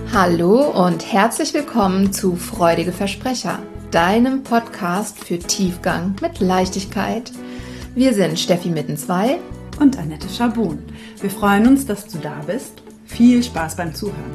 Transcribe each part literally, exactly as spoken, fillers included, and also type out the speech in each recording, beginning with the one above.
Hallo und herzlich willkommen zu Freudige Versprecher, deinem Podcast für Tiefgang mit Leichtigkeit. Wir sind Steffi Mittenzweig und Annette Schabun. Wir freuen uns, dass du da bist. Viel Spaß beim Zuhören.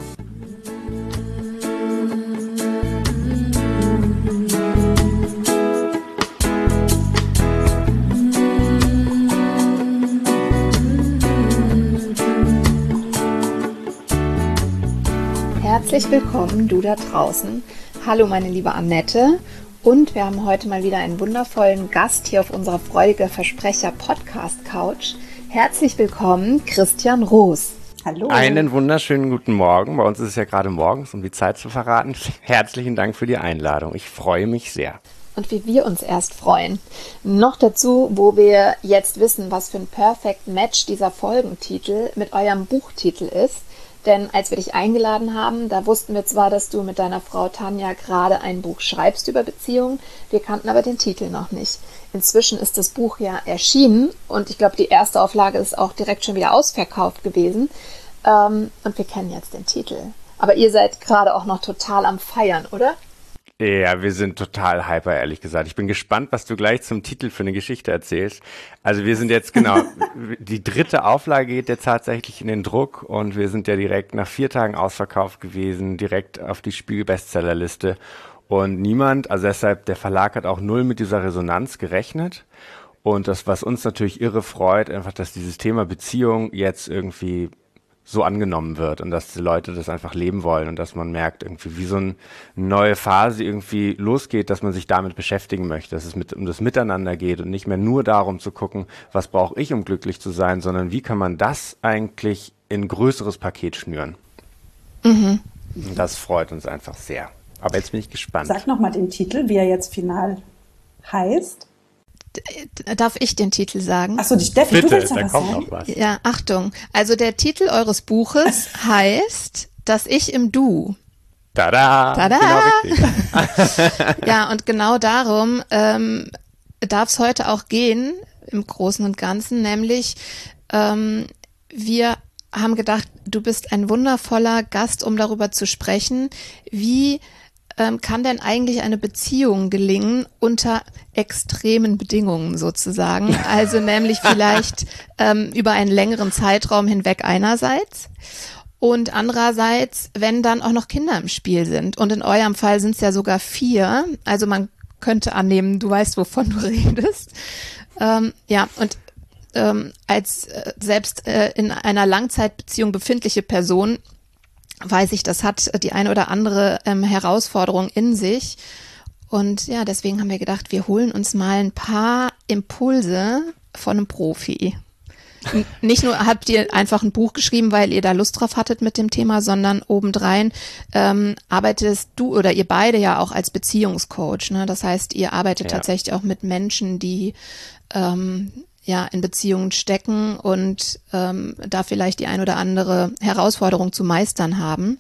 Herzlich willkommen, du da draußen. Hallo meine liebe Annette und wir haben heute mal wieder einen wundervollen Gast hier auf unserer Freudige Versprecher Podcast Couch. Herzlich willkommen, Christian Roos. Hallo. Einen wunderschönen guten Morgen. Bei uns ist es ja gerade morgens, um die Zeit zu verraten. Herzlichen Dank für die Einladung. Ich freue mich sehr. Und wie wir uns erst freuen. Noch dazu, wo wir jetzt wissen, was für ein Perfect Match dieser Folgentitel mit eurem Buchtitel ist. Denn als wir dich eingeladen haben, da wussten wir zwar, dass du mit deiner Frau Tanja gerade ein Buch schreibst über Beziehungen, wir kannten aber den Titel noch nicht. Inzwischen ist das Buch ja erschienen und ich glaube, die erste Auflage ist auch direkt schon wieder ausverkauft gewesen. Ähm, und wir kennen jetzt den Titel. Aber ihr seid gerade auch noch total am Feiern, oder? Ja, wir sind total hyper, ehrlich gesagt. Ich bin gespannt, was du gleich zum Titel für eine Geschichte erzählst. Also wir sind jetzt genau, die dritte Auflage geht jetzt tatsächlich in den Druck und wir sind ja direkt nach vier Tagen ausverkauft gewesen, direkt auf die Spiegel-Bestsellerliste. Und niemand, also deshalb, der Verlag hat auch null mit dieser Resonanz gerechnet. Und das, was uns natürlich irre freut, einfach, dass dieses Thema Beziehung jetzt irgendwie so angenommen wird und dass die Leute das einfach leben wollen und dass man merkt, irgendwie wie so eine neue Phase irgendwie losgeht, dass man sich damit beschäftigen möchte, dass es mit, um das Miteinander geht und nicht mehr nur darum zu gucken, was brauche ich, um glücklich zu sein, sondern wie kann man das eigentlich in ein größeres Paket schnüren. Mhm. Und das freut uns einfach sehr. Aber jetzt bin ich gespannt. Sag nochmal den Titel, wie er jetzt final heißt. Darf ich den Titel sagen? Achso, die Steffi, Bitte, du willst da was kommt sagen? noch was. Ja, Achtung. Also der Titel eures Buches heißt Das Ich im Du. Tada! Tada! Genau richtig. Ja, und genau darum ähm, darf es heute auch gehen, im Großen und Ganzen, nämlich ähm, wir haben gedacht, du bist ein wundervoller Gast, um darüber zu sprechen, wie Ähm, kann denn eigentlich eine Beziehung gelingen unter extremen Bedingungen sozusagen? Also nämlich vielleicht ähm, über einen längeren Zeitraum hinweg einerseits und andererseits, wenn dann auch noch Kinder im Spiel sind. Und in eurem Fall sind es ja sogar vier. Also man könnte annehmen, du weißt, wovon du redest. Ähm, ja, und ähm, als äh, selbst äh, in einer Langzeitbeziehung befindliche Person weiß ich, das hat die eine oder andere ähm, Herausforderung in sich. Und ja, deswegen haben wir gedacht, wir holen uns mal ein paar Impulse von einem Profi. N- Nicht nur habt ihr einfach ein Buch geschrieben, weil ihr da Lust drauf hattet mit dem Thema, sondern obendrein ähm, arbeitest du oder ihr beide ja auch als Beziehungscoach. Ne? Das heißt, ihr arbeitet Ja. tatsächlich auch mit Menschen, die ähm, ja, in Beziehungen stecken und ähm, da vielleicht die ein oder andere Herausforderung zu meistern haben.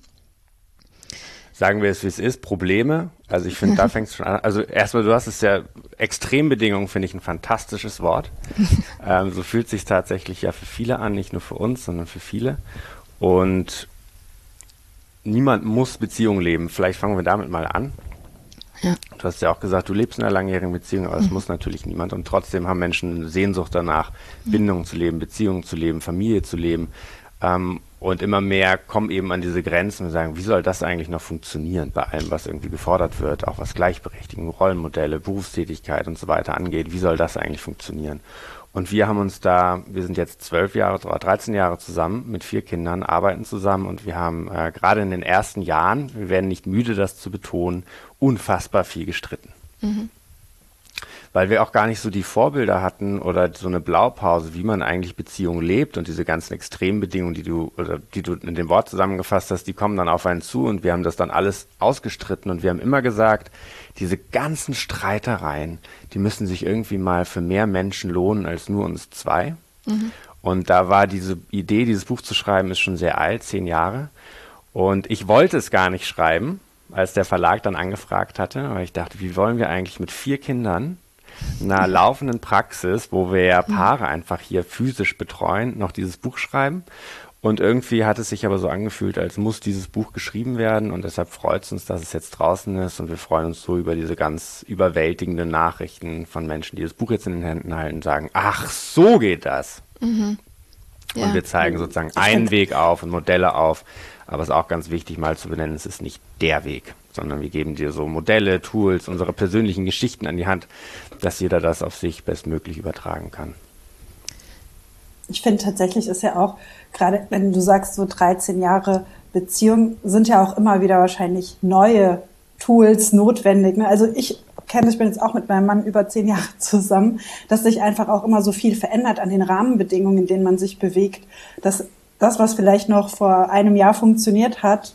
Sagen wir es, wie es ist, Probleme. Also ich finde, da fängt es schon an. Also erstmal, du hast es ja, Extrembedingungen finde ich ein fantastisches Wort. ähm, so fühlt es sich tatsächlich ja für viele an, nicht nur für uns, sondern für viele. Und niemand muss Beziehungen leben. Vielleicht fangen wir damit mal an. Ja. Du hast ja auch gesagt, du lebst in einer langjährigen Beziehung, aber das muss natürlich niemand. Und trotzdem haben Menschen eine Sehnsucht danach, Bindungen zu leben, Beziehungen zu leben, Familie zu leben. Ähm, und immer mehr kommen eben an diese Grenzen und sagen, wie soll das eigentlich noch funktionieren bei allem, was irgendwie gefordert wird, auch was Gleichberechtigung, Rollenmodelle, Berufstätigkeit und so weiter angeht. Wie soll das eigentlich funktionieren? Und wir haben uns da, wir sind jetzt zwölf Jahre oder dreizehn Jahre zusammen mit vier Kindern, arbeiten zusammen und wir haben äh, gerade in den ersten Jahren, wir werden nicht müde, das zu betonen, unfassbar viel gestritten. Mhm. Weil wir auch gar nicht so die Vorbilder hatten oder so eine Blaupause, wie man eigentlich Beziehungen lebt und diese ganzen Extrembedingungen, die du oder die du in dem Wort zusammengefasst hast, die kommen dann auf einen zu und wir haben das dann alles ausgestritten und wir haben immer gesagt, diese ganzen Streitereien, die müssen sich irgendwie mal für mehr Menschen lohnen als nur uns zwei. Mhm. Und da war diese Idee, dieses Buch zu schreiben, ist schon sehr alt, zehn Jahre. Und ich wollte es gar nicht schreiben, als der Verlag dann angefragt hatte, weil ich dachte, wie wollen wir eigentlich mit vier Kindern einer laufenden Praxis, wo wir ja Paare einfach hier physisch betreuen, noch dieses Buch schreiben. Und irgendwie hat es sich aber so angefühlt, als muss dieses Buch geschrieben werden und deshalb freut es uns, dass es jetzt draußen ist und wir freuen uns so über diese ganz überwältigenden Nachrichten von Menschen, die das Buch jetzt in den Händen halten und sagen, ach, so geht das. Mhm. Ja. Und wir zeigen sozusagen einen Weg auf und Modelle auf, aber es ist auch ganz wichtig mal zu benennen, es ist nicht der Weg, sondern wir geben dir so Modelle, Tools, unsere persönlichen Geschichten an die Hand, dass jeder das auf sich bestmöglich übertragen kann. Ich finde tatsächlich ist ja auch, gerade wenn du sagst, so dreizehn Jahre Beziehung, sind ja auch immer wieder wahrscheinlich neue Tools notwendig. Ne? Also ich kenne, ich bin jetzt auch mit meinem Mann über zehn Jahre zusammen, dass sich einfach auch immer so viel verändert an den Rahmenbedingungen, in denen man sich bewegt, dass das, was vielleicht noch vor einem Jahr funktioniert hat,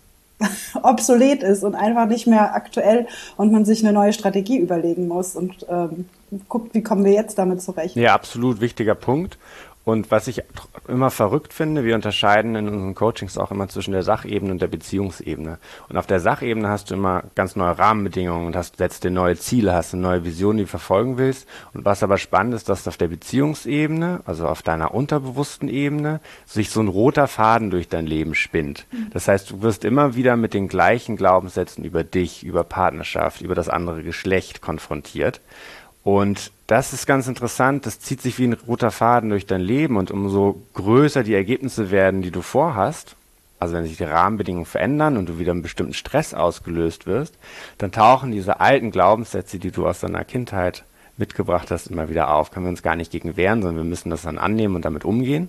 obsolet ist und einfach nicht mehr aktuell und man sich eine neue Strategie überlegen muss und ähm, guckt, wie kommen wir jetzt damit zurecht. Ja, absolut wichtiger Punkt. Und was ich immer verrückt finde, wir unterscheiden in unseren Coachings auch immer zwischen der Sachebene und der Beziehungsebene. Und auf der Sachebene hast du immer ganz neue Rahmenbedingungen und hast, setzt dir neue Ziele, hast eine neue Vision, die du verfolgen willst. Und was aber spannend ist, dass auf der Beziehungsebene, also auf deiner unterbewussten Ebene, sich so ein roter Faden durch dein Leben spinnt. Das heißt, du wirst immer wieder mit den gleichen Glaubenssätzen über dich, über Partnerschaft, über das andere Geschlecht konfrontiert. Und das ist ganz interessant, das zieht sich wie ein roter Faden durch dein Leben und umso größer die Ergebnisse werden, die du vorhast, also wenn sich die Rahmenbedingungen verändern und du wieder einen bestimmten Stress ausgelöst wirst, dann tauchen diese alten Glaubenssätze, die du aus deiner Kindheit mitgebracht hast, immer wieder auf. Können wir uns gar nicht gegen wehren, sondern wir müssen das dann annehmen und damit umgehen.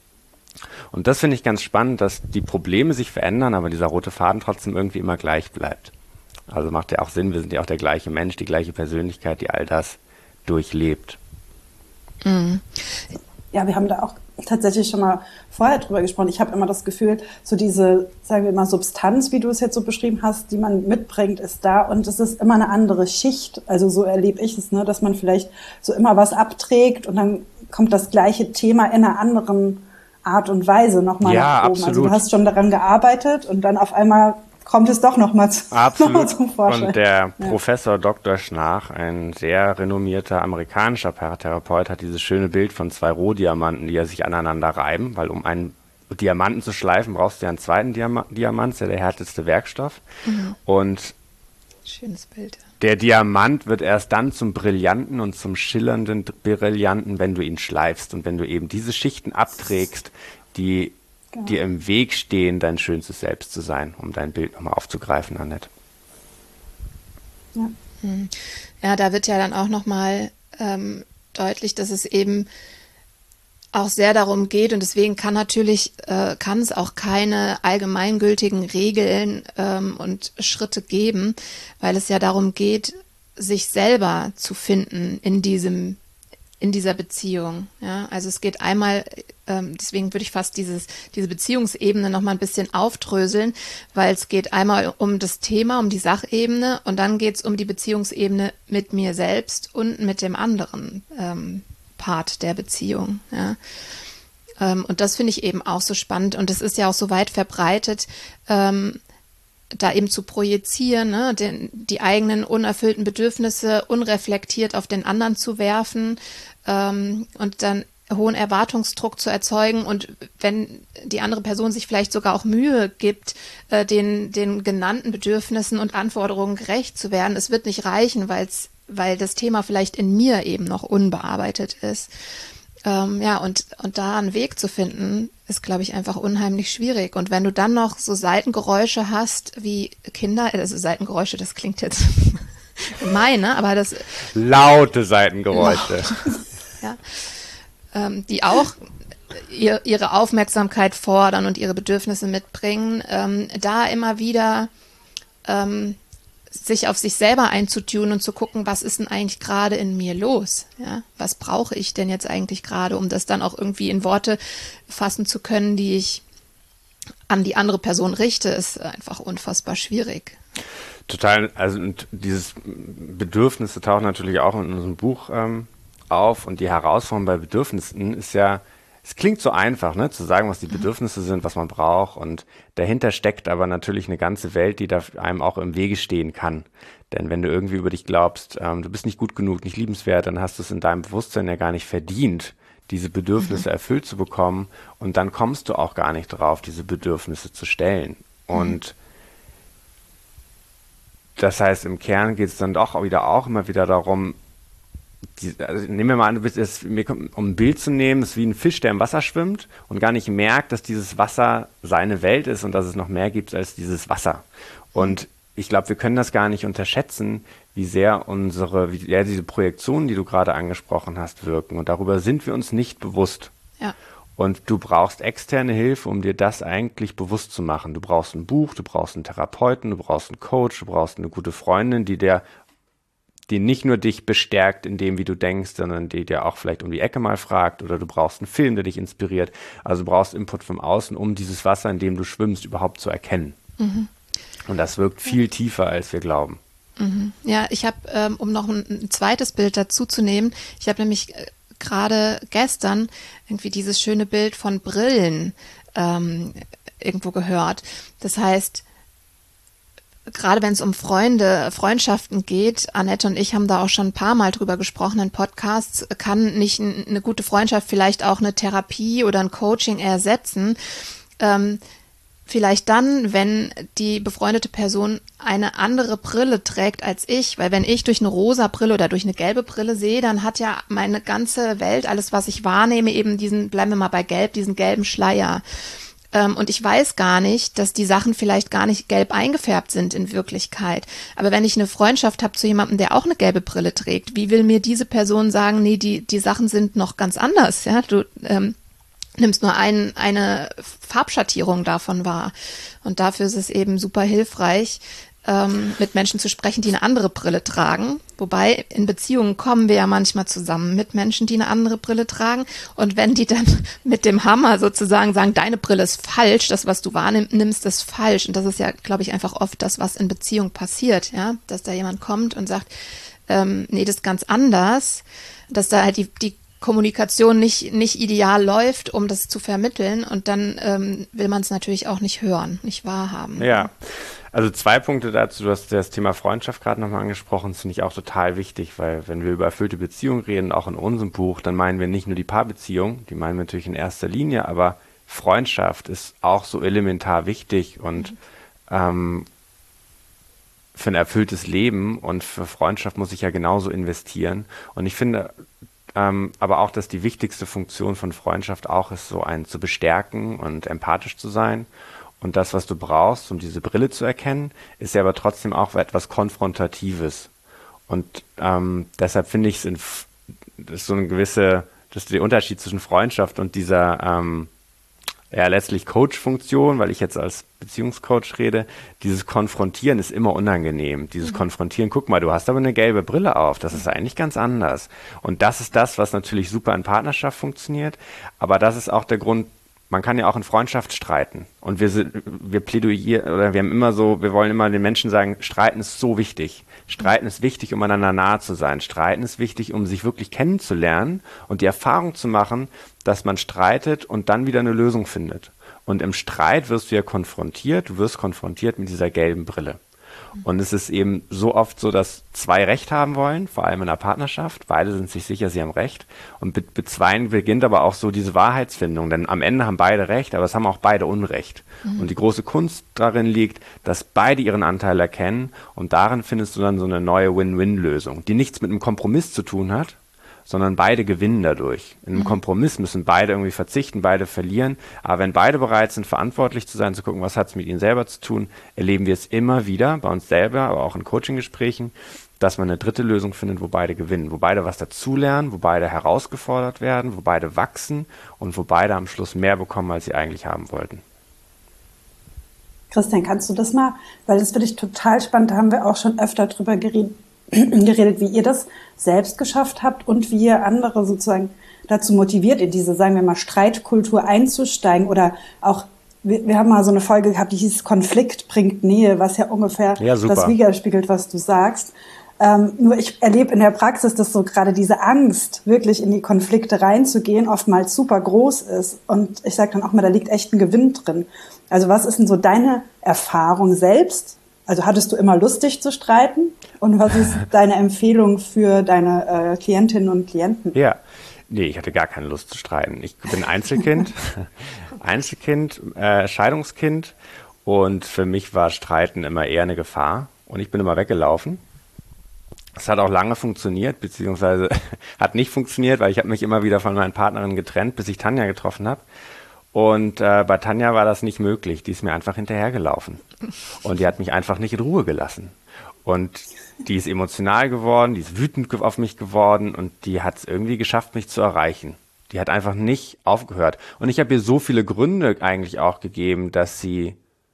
Und das finde ich ganz spannend, dass die Probleme sich verändern, aber dieser rote Faden trotzdem irgendwie immer gleich bleibt. Also macht ja auch Sinn, wir sind ja auch der gleiche Mensch, die gleiche Persönlichkeit, die all das durchlebt. Mhm. Ja, wir haben da auch tatsächlich schon mal vorher drüber gesprochen. Ich habe immer das Gefühl, so diese, sagen wir mal, Substanz, wie du es jetzt so beschrieben hast, die man mitbringt, ist da und es ist immer eine andere Schicht. Also so erlebe ich es, ne, dass man vielleicht so immer was abträgt und dann kommt das gleiche Thema in einer anderen Art und Weise nochmal ja, nach oben. Absolut. Also du hast schon daran gearbeitet und dann auf einmal kommt es doch nochmal zu, noch zum Vorschein. Und der ja. Professor Doktor Schnarch, ein sehr renommierter amerikanischer Paartherapeut, hat dieses schöne Bild von zwei Rohdiamanten, die ja sich aneinander reiben, weil um einen Diamanten zu schleifen, brauchst du ja einen zweiten Diama- Diamant, das ist ja der härteste Werkstoff. Mhm. Und schönes Bild. Der Diamant wird erst dann zum brillanten und zum schillernden Brillanten, wenn du ihn schleifst und wenn du eben diese Schichten abträgst, die Genau. dir im Weg stehen, dein schönstes Selbst zu sein, um dein Bild nochmal aufzugreifen, Annette. Ja, ja da wird ja dann auch nochmal ähm, deutlich, dass es eben auch sehr darum geht und deswegen kann natürlich, äh, kann es auch keine allgemeingültigen Regeln ähm, und Schritte geben, weil es ja darum geht, sich selber zu finden in diesem in dieser Beziehung. Ja, also es geht einmal, ähm, deswegen würde ich fast dieses, diese Beziehungsebene noch mal ein bisschen aufdröseln, weil es geht einmal um das Thema, um die Sachebene und dann geht es um die Beziehungsebene mit mir selbst und mit dem anderen ähm, Part der Beziehung. Ja. Ähm, und das finde ich eben auch so spannend und es ist ja auch so weit verbreitet, ähm, da eben zu projizieren, ne, den, die eigenen unerfüllten Bedürfnisse unreflektiert auf den anderen zu werfen ähm, und dann hohen Erwartungsdruck zu erzeugen und wenn die andere Person sich vielleicht sogar auch Mühe gibt, äh, den, den genannten Bedürfnissen und Anforderungen gerecht zu werden, es wird nicht reichen, weil's, weil das Thema vielleicht in mir eben noch unbearbeitet ist. Ähm, ja, und, und da einen Weg zu finden, ist, glaube ich, einfach unheimlich schwierig. Und wenn du dann noch so Seitengeräusche hast, wie Kinder, also Seitengeräusche, das klingt jetzt gemein, ne? Aber das... Laute Seitengeräusche. Laut, ja, ähm, die auch ihr, ihre Aufmerksamkeit fordern und ihre Bedürfnisse mitbringen, ähm, da immer wieder... Ähm, sich auf sich selber einzutun und zu gucken, was ist denn eigentlich gerade in mir los? Ja, was brauche ich denn jetzt eigentlich gerade, um das dann auch irgendwie in Worte fassen zu können, die ich an die andere Person richte, ist einfach unfassbar schwierig. Total, also und dieses Bedürfnisse tauchen natürlich auch in unserem Buch ähm, auf und die Herausforderung bei Bedürfnissen ist ja, es klingt so einfach, ne, zu sagen, was die Bedürfnisse sind, was man braucht und dahinter steckt aber natürlich eine ganze Welt, die da einem auch im Wege stehen kann. Denn wenn du irgendwie über dich glaubst, ähm, du bist nicht gut genug, nicht liebenswert, dann hast du es in deinem Bewusstsein ja gar nicht verdient, diese Bedürfnisse mhm. erfüllt zu bekommen und dann kommst du auch gar nicht drauf, diese Bedürfnisse zu stellen. Und mhm. das heißt, im Kern geht es dann doch wieder auch immer wieder darum, die, also nehmen wir mal an, du bist jetzt, um ein Bild zu nehmen, ist wie ein Fisch, der im Wasser schwimmt und gar nicht merkt, dass dieses Wasser seine Welt ist und dass es noch mehr gibt als dieses Wasser. Und ich glaube, wir können das gar nicht unterschätzen, wie sehr unsere, wie sehr diese Projektionen, die du gerade angesprochen hast, wirken. Und darüber sind wir uns nicht bewusst. Ja. Und du brauchst externe Hilfe, um dir das eigentlich bewusst zu machen. Du brauchst ein Buch, du brauchst einen Therapeuten, du brauchst einen Coach, du brauchst eine gute Freundin, die dir, die nicht nur dich bestärkt in dem, wie du denkst, sondern die dir auch vielleicht um die Ecke mal fragt, oder du brauchst einen Film, der dich inspiriert. Also du brauchst Input vom Außen, um dieses Wasser, in dem du schwimmst, überhaupt zu erkennen. Mhm. Und das wirkt viel tiefer, als wir glauben. Mhm. Ja, ich habe, ähm, um noch ein, ein zweites Bild dazu zu nehmen, ich habe nämlich äh, gerade gestern irgendwie dieses schöne Bild von Brillen ähm, irgendwo gehört. Das heißt, gerade wenn es um Freunde, Freundschaften geht, Annette und ich haben da auch schon ein paar Mal drüber gesprochen in Podcasts, kann nicht n- eine gute Freundschaft vielleicht auch eine Therapie oder ein Coaching ersetzen. Ähm, Vielleicht dann, wenn die befreundete Person eine andere Brille trägt als ich, weil wenn ich durch eine rosa Brille oder durch eine gelbe Brille sehe, dann hat ja meine ganze Welt, alles was ich wahrnehme, eben diesen, bleiben wir mal bei gelb, diesen gelben Schleier. Ähm, und ich weiß gar nicht, dass die Sachen vielleicht gar nicht gelb eingefärbt sind in Wirklichkeit. Aber wenn ich eine Freundschaft habe zu jemandem, der auch eine gelbe Brille trägt, wie will mir diese Person sagen, nee, die, die Sachen sind noch ganz anders, ja, du, ähm, nimmst nur ein, eine Farbschattierung davon wahr. Und dafür ist es eben super hilfreich, ähm, mit Menschen zu sprechen, die eine andere Brille tragen. Wobei in Beziehungen kommen wir ja manchmal zusammen mit Menschen, die eine andere Brille tragen. Und wenn die dann mit dem Hammer sozusagen sagen, deine Brille ist falsch, das, was du wahrnimmst, ist falsch. Und das ist ja, glaube ich, einfach oft das, was in Beziehung passiert, ja, dass da jemand kommt und sagt, ähm, nee, das ist ganz anders, dass da halt die, die Kommunikation nicht, nicht ideal läuft, um das zu vermitteln, und dann ähm, will man es natürlich auch nicht hören, nicht wahrhaben. Ja, also zwei Punkte dazu. Du hast das Thema Freundschaft gerade nochmal angesprochen, das finde ich auch total wichtig, weil wenn wir über erfüllte Beziehungen reden, auch in unserem Buch, dann meinen wir nicht nur die Paarbeziehung, die meinen wir natürlich in erster Linie, aber Freundschaft ist auch so elementar wichtig und mhm. ähm, für ein erfülltes Leben, und für Freundschaft muss ich ja genauso investieren. Und ich finde Ähm, aber auch, dass die wichtigste Funktion von Freundschaft auch ist, so einen zu bestärken und empathisch zu sein. Und das, was du brauchst, um diese Brille zu erkennen, ist ja aber trotzdem auch etwas Konfrontatives. Und ähm, deshalb finde ich es, das ist so eine gewisse, das ist der Unterschied zwischen Freundschaft und dieser ähm, ja letztlich Coach-Funktion, weil ich jetzt als Beziehungscoach rede. Dieses Konfrontieren ist immer unangenehm. Dieses mhm. Konfrontieren, guck mal, du hast aber eine gelbe Brille auf, das ist eigentlich ganz anders. Und das ist das, was natürlich super in Partnerschaft funktioniert, aber das ist auch der Grund, man kann ja auch in Freundschaft streiten. Und wir sind, wir plädoyieren, oder wir haben immer so, wir wollen immer den Menschen sagen, Streiten ist so wichtig. Streiten ist wichtig, um einander nahe zu sein. Streiten ist wichtig, um sich wirklich kennenzulernen und die Erfahrung zu machen, dass man streitet und dann wieder eine Lösung findet. Und im Streit wirst du ja konfrontiert, du wirst konfrontiert mit dieser gelben Brille. Und es ist eben so oft so, dass zwei Recht haben wollen, vor allem in einer Partnerschaft. Beide sind sich sicher, sie haben Recht. Und mit, mit zweien beginnt aber auch so diese Wahrheitsfindung. Denn am Ende haben beide Recht, aber es haben auch beide Unrecht. Mhm. Und die große Kunst darin liegt, dass beide ihren Anteil erkennen. Und darin findest du dann so eine neue Win-Win-Lösung, die nichts mit einem Kompromiss zu tun hat, sondern beide gewinnen dadurch. In einem mhm. Kompromiss müssen beide irgendwie verzichten, beide verlieren. Aber wenn beide bereit sind, verantwortlich zu sein, zu gucken, was hat es mit ihnen selber zu tun, erleben wir es immer wieder, bei uns selber, aber auch in Coaching-Gesprächen, dass man eine dritte Lösung findet, wo beide gewinnen, wo beide was dazulernen, wo beide herausgefordert werden, wo beide wachsen und wo beide am Schluss mehr bekommen, als sie eigentlich haben wollten. Christian, kannst du das mal, weil das finde ich total spannend, da haben wir auch schon öfter drüber geredet, geredet, wie ihr das selbst geschafft habt und wie ihr andere sozusagen dazu motiviert, in diese, sagen wir mal, Streitkultur einzusteigen, oder auch, wir, wir haben mal so eine Folge gehabt, die hieß Konflikt bringt Nähe, was ja ungefähr ja, das widerspiegelt, was du sagst. Ähm, nur ich erlebe in der Praxis, dass so gerade diese Angst, wirklich in die Konflikte reinzugehen, oftmals super groß ist. Und ich sage dann auch mal, da liegt echt ein Gewinn drin. Also was ist denn so deine Erfahrung selbst? Also hattest du immer Lust, dich zu streiten? Und was ist deine Empfehlung für deine äh, Klientinnen und Klienten? Ja, Nee, ich hatte gar keine Lust zu streiten. Ich bin Einzelkind, Einzelkind, äh, Scheidungskind und für mich war Streiten immer eher eine Gefahr und ich bin immer weggelaufen. Es hat auch lange funktioniert, beziehungsweise hat nicht funktioniert, weil ich habe mich immer wieder von meinen Partnerinnen getrennt, bis ich Tanja getroffen habe. Und äh, bei Tanja war das nicht möglich. Die ist mir einfach hinterhergelaufen. Und die hat mich einfach nicht in Ruhe gelassen. Und die ist emotional geworden, die ist wütend auf mich geworden und die hat es irgendwie geschafft, mich zu erreichen. Die hat einfach nicht aufgehört. Und ich habe ihr so viele Gründe eigentlich auch gegeben, dass sie,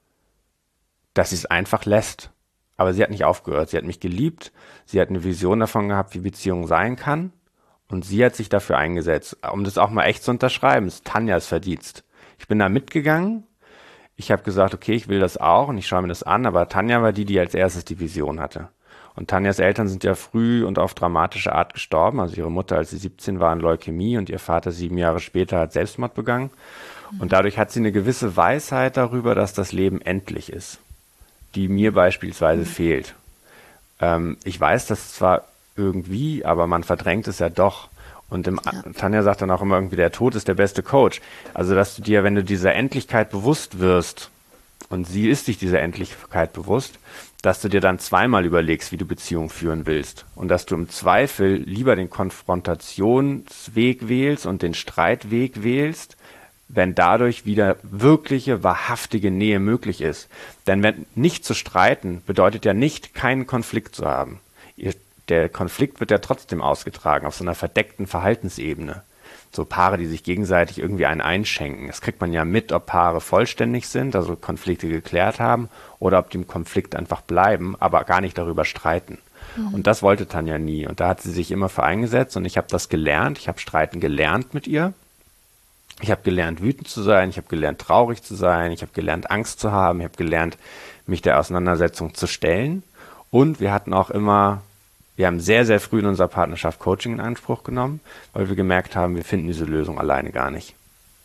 dass sie es einfach lässt. Aber sie hat nicht aufgehört. Sie hat mich geliebt. Sie hat eine Vision davon gehabt, wie Beziehung sein kann. Und sie hat sich dafür eingesetzt. Um das auch mal echt zu unterschreiben, ist Tanjas Verdienst. Ich bin da mitgegangen. Ich habe gesagt, okay, ich will das auch und ich schaue mir das an. Aber Tanja war die, die als erstes die Vision hatte. Und Tanjas Eltern sind ja früh und auf dramatische Art gestorben. Also ihre Mutter, als sie siebzehn war, an Leukämie und ihr Vater sieben Jahre später hat Selbstmord begangen. Und dadurch hat sie eine gewisse Weisheit darüber, dass das Leben endlich ist, die mir beispielsweise mhm. fehlt. Ähm, ich weiß das zwar irgendwie, aber man verdrängt es ja doch. Und im, ja. Tanja sagt dann auch immer irgendwie, der Tod ist der beste Coach. Also, dass du dir, wenn du dieser Endlichkeit bewusst wirst, und sie ist sich dieser Endlichkeit bewusst, dass du dir dann zweimal überlegst, wie du Beziehungen führen willst. Und dass du im Zweifel lieber den Konfrontationsweg wählst und den Streitweg wählst, wenn dadurch wieder wirkliche, wahrhaftige Nähe möglich ist. Denn wenn nicht zu streiten, bedeutet ja nicht, keinen Konflikt zu haben. Ihr, der Konflikt wird ja trotzdem ausgetragen auf so einer verdeckten Verhaltensebene. So Paare, die sich gegenseitig irgendwie einen einschenken. Das kriegt man ja mit, ob Paare vollständig sind, also Konflikte geklärt haben, oder ob die im Konflikt einfach bleiben, aber gar nicht darüber streiten. Mhm. Und das wollte Tanja nie. Und da hat sie sich immer für eingesetzt und ich habe das gelernt. Ich habe Streiten gelernt mit ihr. Ich habe gelernt, wütend zu sein, ich habe gelernt, traurig zu sein, ich habe gelernt, Angst zu haben, ich habe gelernt, mich der Auseinandersetzung zu stellen. Und wir hatten auch immer, wir haben sehr, sehr früh in unserer Partnerschaft Coaching in Anspruch genommen, weil wir gemerkt haben, wir finden diese Lösung alleine gar nicht.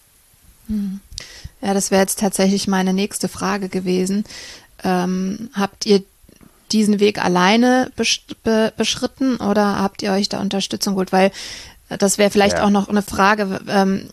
Ja, das wäre jetzt tatsächlich meine nächste Frage gewesen. Ähm, habt ihr diesen Weg alleine besch- be- beschritten oder habt ihr euch da Unterstützung geholt? Weil das wäre vielleicht ja. auch noch eine Frage, ähm,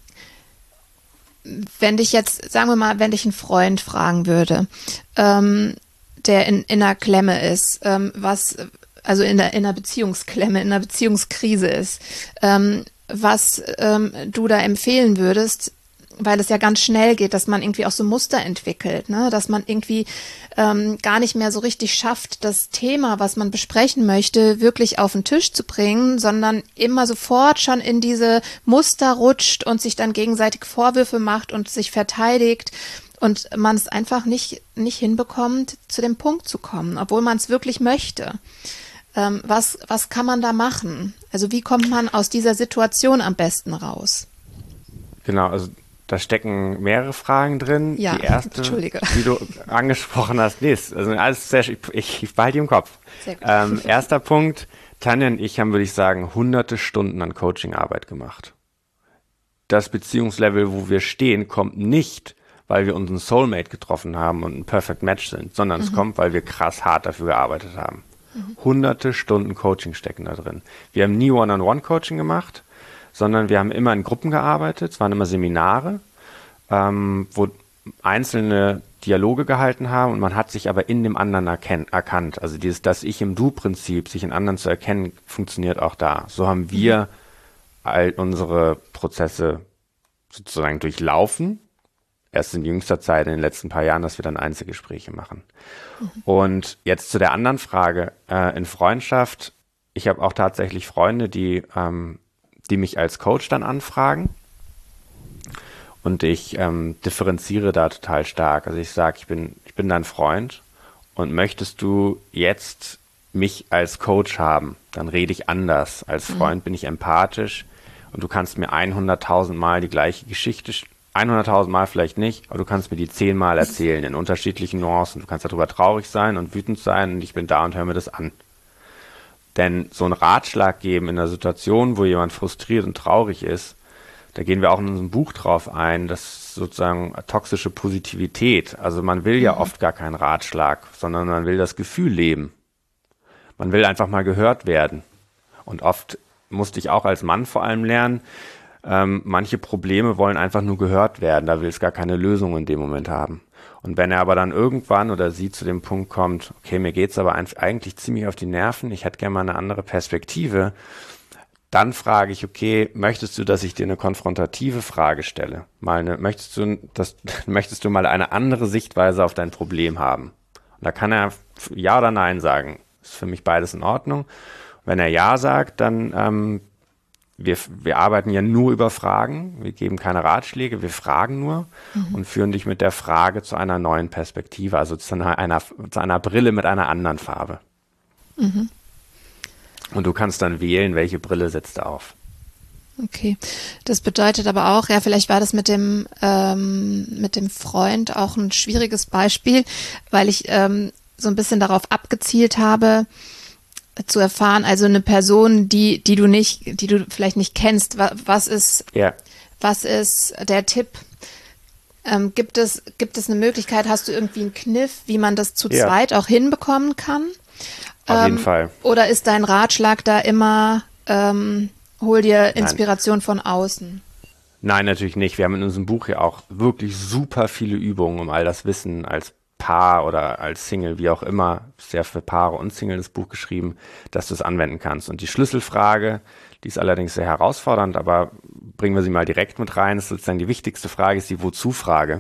wenn dich jetzt, sagen wir mal, wenn dich ein Freund fragen würde, ähm, der in, in einer Klemme ist, ähm, was, also in der, in einer Beziehungsklemme, in einer Beziehungskrise ist, ähm, was ähm, du da empfehlen würdest, weil es ja ganz schnell geht, dass man irgendwie auch so Muster entwickelt, ne? Dass man irgendwie ähm, gar nicht mehr so richtig schafft, das Thema, was man besprechen möchte, wirklich auf den Tisch zu bringen, sondern immer sofort schon in diese Muster rutscht und sich dann gegenseitig Vorwürfe macht und sich verteidigt und man es einfach nicht, nicht hinbekommt, zu dem Punkt zu kommen, obwohl man es wirklich möchte. Ähm, was, was kann man da machen? Also wie kommt man aus dieser Situation am besten raus? Genau, also da stecken mehrere Fragen drin. Ja, die erste, die du angesprochen hast, nee, ist, also alles sehr, ich, ich behalte die im Kopf. Sehr gut. Ähm, erster Punkt, Tanja und ich haben, würde ich sagen, hunderte Stunden an Coachingarbeit gemacht. Das Beziehungslevel, wo wir stehen, kommt nicht, weil wir unseren Soulmate getroffen haben und ein Perfect Match sind, sondern mhm. es kommt, weil wir krass hart dafür gearbeitet haben. Mhm. Hunderte Stunden Coaching stecken da drin. Wir haben nie One-on-One-Coaching gemacht, sondern wir haben immer in Gruppen gearbeitet, es waren immer Seminare, ähm, wo einzelne Dialoge gehalten haben und man hat sich aber in dem anderen erken- erkannt. Also dieses das Ich im Du-Prinzip, sich in anderen zu erkennen, funktioniert auch da. So haben wir mhm. all unsere Prozesse sozusagen durchlaufen. Erst in jüngster Zeit, in den letzten paar Jahren, dass wir dann Einzelgespräche machen. Mhm. Und jetzt zu der anderen Frage, äh, in Freundschaft, ich habe auch tatsächlich Freunde, die ähm, die mich als Coach dann anfragen und ich ähm, differenziere da total stark. Also ich sage, ich bin, ich bin dein Freund und möchtest du jetzt mich als Coach haben, dann rede ich anders. Als Freund mhm. bin ich empathisch und du kannst mir hunderttausend Mal die gleiche Geschichte, hunderttausend Mal vielleicht nicht, aber du kannst mir die zehnmal erzählen in unterschiedlichen Nuancen. Du kannst darüber traurig sein und wütend sein und ich bin da und höre mir das an. Denn so einen Ratschlag geben in einer Situation, wo jemand frustriert und traurig ist, da gehen wir auch in unserem Buch drauf ein, das ist sozusagen toxische Positivität. Also man will ja mhm. oft gar keinen Ratschlag, sondern man will das Gefühl leben. Man will einfach mal gehört werden. Und oft musste ich auch als Mann vor allem lernen, ähm, manche Probleme wollen einfach nur gehört werden, da will es gar keine Lösung in dem Moment haben. Und wenn er aber dann irgendwann oder sie zu dem Punkt kommt, okay, mir geht's aber eigentlich ziemlich auf die Nerven, ich hätte gerne mal eine andere Perspektive, dann frage ich, okay, möchtest du, dass ich dir eine konfrontative Frage stelle? Mal eine, möchtest du, das, möchtest du mal eine andere Sichtweise auf dein Problem haben? Und da kann er Ja oder Nein sagen. Ist für mich beides in Ordnung. Wenn er Ja sagt, dann, ähm, wir, wir arbeiten ja nur über Fragen. Wir geben keine Ratschläge, wir fragen nur mhm. und führen dich mit der Frage zu einer neuen Perspektive, also zu einer, einer, zu einer Brille mit einer anderen Farbe. Mhm. Und du kannst dann wählen, welche Brille setzt du auf. Okay, das bedeutet aber auch, ja, vielleicht war das mit dem ähm, mit dem Freund auch ein schwieriges Beispiel, weil ich ähm, so ein bisschen darauf abgezielt habe, zu erfahren, also eine Person, die die du nicht, die du vielleicht nicht kennst, was ist, ja. was ist der Tipp? Ähm, gibt es gibt es eine Möglichkeit? Hast du irgendwie einen Kniff, wie man das zu ja. zweit auch hinbekommen kann? Auf jeden ähm, Fall. Oder ist dein Ratschlag da immer, ähm, hol dir Inspiration Nein. von außen? Nein, natürlich nicht. Wir haben in unserem Buch ja auch wirklich super viele Übungen, um all das Wissen als Paar oder als Single, wie auch immer, sehr für Paare und Single das Buch geschrieben, dass du es anwenden kannst. Und die Schlüsselfrage, die ist allerdings sehr herausfordernd, aber bringen wir sie mal direkt mit rein. Das ist sozusagen die wichtigste Frage, ist die Wozu-Frage.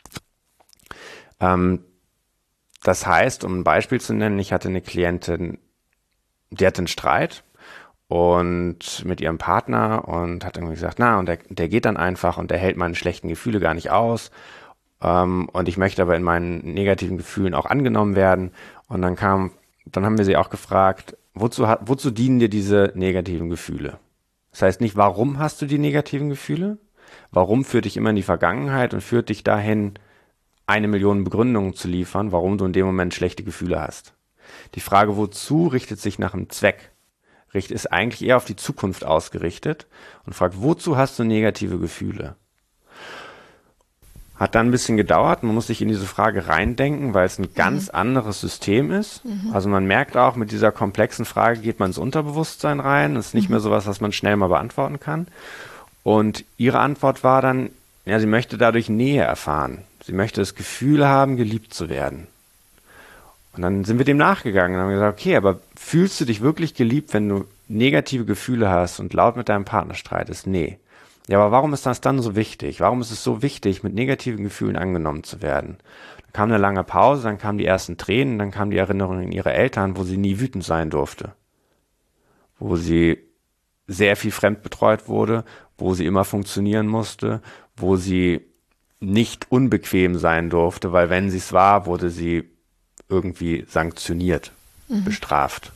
Ähm, Das heißt, um ein Beispiel zu nennen, ich hatte eine Klientin, die hatte einen Streit und mit ihrem Partner und hat irgendwie gesagt, na, und der, der geht dann einfach und der hält meine schlechten Gefühle gar nicht aus. Ähm, und ich möchte aber in meinen negativen Gefühlen auch angenommen werden. Und dann kam, dann haben wir sie auch gefragt, wozu, wozu dienen dir diese negativen Gefühle? Das heißt nicht, warum hast du die negativen Gefühle? Warum führt dich immer in die Vergangenheit und führt dich dahin, eine Million Begründungen zu liefern, warum du in dem Moment schlechte Gefühle hast. Die Frage, wozu, richtet sich nach dem Zweck. Ist eigentlich eher auf die Zukunft ausgerichtet und fragt, wozu hast du negative Gefühle? Hat dann ein bisschen gedauert, man muss sich in diese Frage reindenken, weil es ein ganz mhm. anderes System ist. Mhm. Also man merkt auch, mit dieser komplexen Frage geht man ins Unterbewusstsein rein. Das ist nicht mhm. mehr sowas, was man schnell mal beantworten kann. Und ihre Antwort war dann, ja, sie möchte dadurch Nähe erfahren. Sie möchte das Gefühl haben, geliebt zu werden. Und dann sind wir dem nachgegangen und haben gesagt, okay, aber fühlst du dich wirklich geliebt, wenn du negative Gefühle hast und laut mit deinem Partner streitest? Nee. Ja, aber warum ist das dann so wichtig? Warum ist es so wichtig, mit negativen Gefühlen angenommen zu werden? Dann kam eine lange Pause, dann kamen die ersten Tränen, dann kam die Erinnerung an ihre Eltern, wo sie nie wütend sein durfte. Wo sie sehr viel fremdbetreut wurde, wo sie immer funktionieren musste, wo sie nicht unbequem sein durfte, weil wenn sie es war, wurde sie irgendwie sanktioniert, mhm. bestraft.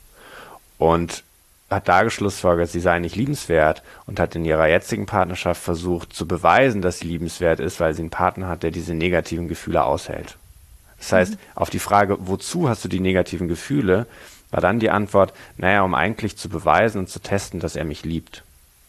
Und hat da geschlussfolgert, sie sei nicht liebenswert und hat in ihrer jetzigen Partnerschaft versucht zu beweisen, dass sie liebenswert ist, weil sie einen Partner hat, der diese negativen Gefühle aushält. Das heißt, mhm. auf die Frage, wozu hast du die negativen Gefühle, war dann die Antwort, naja, um eigentlich zu beweisen und zu testen, dass er mich liebt.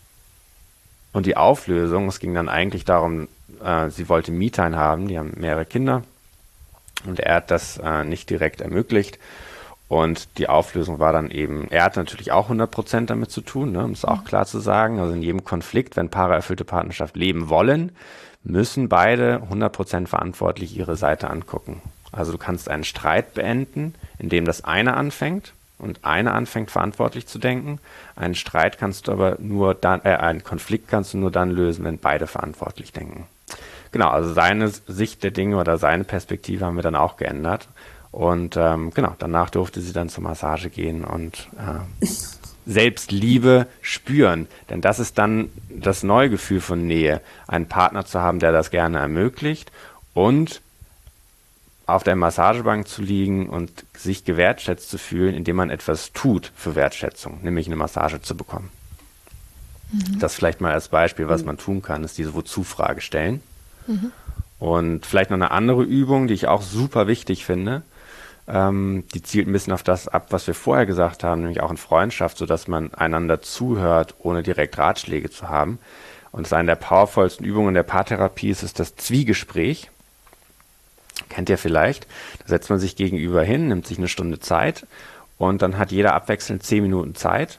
Und die Auflösung, es ging dann eigentlich darum, äh, sie wollte Me-Time haben, die haben mehrere Kinder und er hat das äh, nicht direkt ermöglicht. Und die Auflösung war dann eben, er hat natürlich auch hundert Prozent damit zu tun, ne, um es auch klar zu sagen. Also in jedem Konflikt, wenn Paare erfüllte Partnerschaft leben wollen, müssen beide hundert Prozent verantwortlich ihre Seite angucken. Also du kannst einen Streit beenden, indem das eine anfängt und eine anfängt verantwortlich zu denken. Einen Streit kannst du aber nur dann, äh, einen Konflikt kannst du nur dann lösen, wenn beide verantwortlich denken. Genau, also seine Sicht der Dinge oder seine Perspektive haben wir dann auch geändert. Und ähm, genau, danach durfte sie dann zur Massage gehen und äh, Selbstliebe spüren. Denn das ist dann das neue Gefühl von Nähe, einen Partner zu haben, der das gerne ermöglicht und auf der Massagebank zu liegen und sich gewertschätzt zu fühlen, indem man etwas tut für Wertschätzung, nämlich eine Massage zu bekommen. Mhm. Das vielleicht mal als Beispiel, was mhm. man tun kann, ist diese Wozu-Frage stellen. Mhm. Und vielleicht noch eine andere Übung, die ich auch super wichtig finde, ähm, die zielt ein bisschen auf das ab, was wir vorher gesagt haben, nämlich auch in Freundschaft, sodass man einander zuhört, ohne direkt Ratschläge zu haben. Und es ist eine der powervollsten Übungen der Paartherapie, ist es das Zwiegespräch. Kennt ihr vielleicht? Da setzt man sich gegenüber hin, nimmt sich eine Stunde Zeit und dann hat jeder abwechselnd zehn Minuten Zeit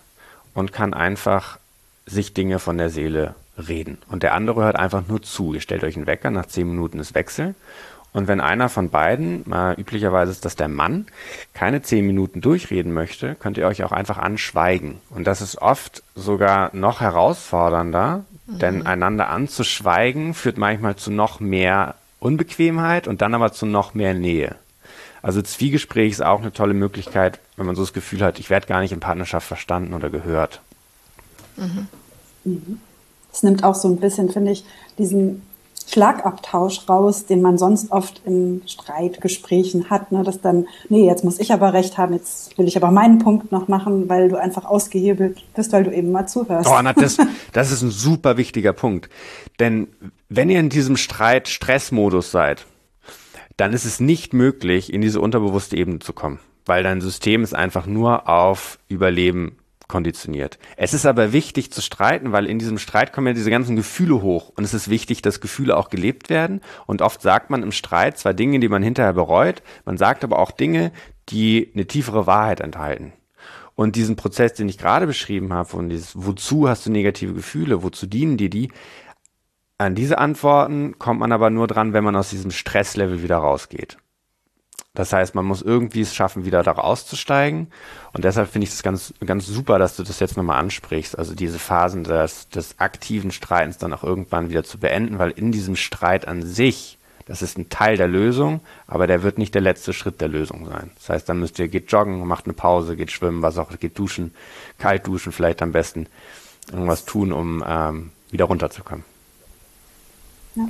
und kann einfach sich Dinge von der Seele reden. Und der andere hört einfach nur zu. Ihr stellt euch einen Wecker, nach zehn Minuten ist Wechsel. Und wenn einer von beiden, äh, üblicherweise ist das der Mann, keine zehn Minuten durchreden möchte, könnt ihr euch auch einfach anschweigen. Und das ist oft sogar noch herausfordernder, mhm. denn einander anzuschweigen führt manchmal zu noch mehr Unbequemheit und dann aber zu noch mehr Nähe. Also Zwiegespräch ist auch eine tolle Möglichkeit, wenn man so das Gefühl hat, ich werde gar nicht in Partnerschaft verstanden oder gehört. Mhm. Mhm. Es nimmt auch so ein bisschen, finde ich, diesen Schlagabtausch raus, den man sonst oft in Streitgesprächen hat, ne, dass dann, nee, jetzt muss ich aber recht haben, jetzt will ich aber meinen Punkt noch machen, weil du einfach ausgehebelt bist, weil du eben mal zuhörst. Oh, na, das, das ist ein super wichtiger Punkt. Denn wenn ihr in diesem Streit Stressmodus seid, dann ist es nicht möglich, in diese unterbewusste Ebene zu kommen, weil dein System ist einfach nur auf Überleben konditioniert. Es ist aber wichtig zu streiten, weil in diesem Streit kommen ja diese ganzen Gefühle hoch und es ist wichtig, dass Gefühle auch gelebt werden und oft sagt man im Streit zwar Dinge, die man hinterher bereut, man sagt aber auch Dinge, die eine tiefere Wahrheit enthalten. Und diesen Prozess, den ich gerade beschrieben habe, und dieses, wozu hast du negative Gefühle, wozu dienen dir die, an diese Antworten kommt man aber nur dran, wenn man aus diesem Stresslevel wieder rausgeht. Das heißt, man muss irgendwie es schaffen, wieder da rauszusteigen. Und deshalb finde ich es ganz, ganz super, dass du das jetzt nochmal ansprichst. Also diese Phasen des, des aktiven Streitens dann auch irgendwann wieder zu beenden, weil in diesem Streit an sich, das ist ein Teil der Lösung, aber der wird nicht der letzte Schritt der Lösung sein. Das heißt, dann müsst ihr, geht joggen, macht eine Pause, geht schwimmen, was auch, geht duschen, kalt duschen vielleicht am besten, irgendwas tun, um ähm, wieder runterzukommen. Ja.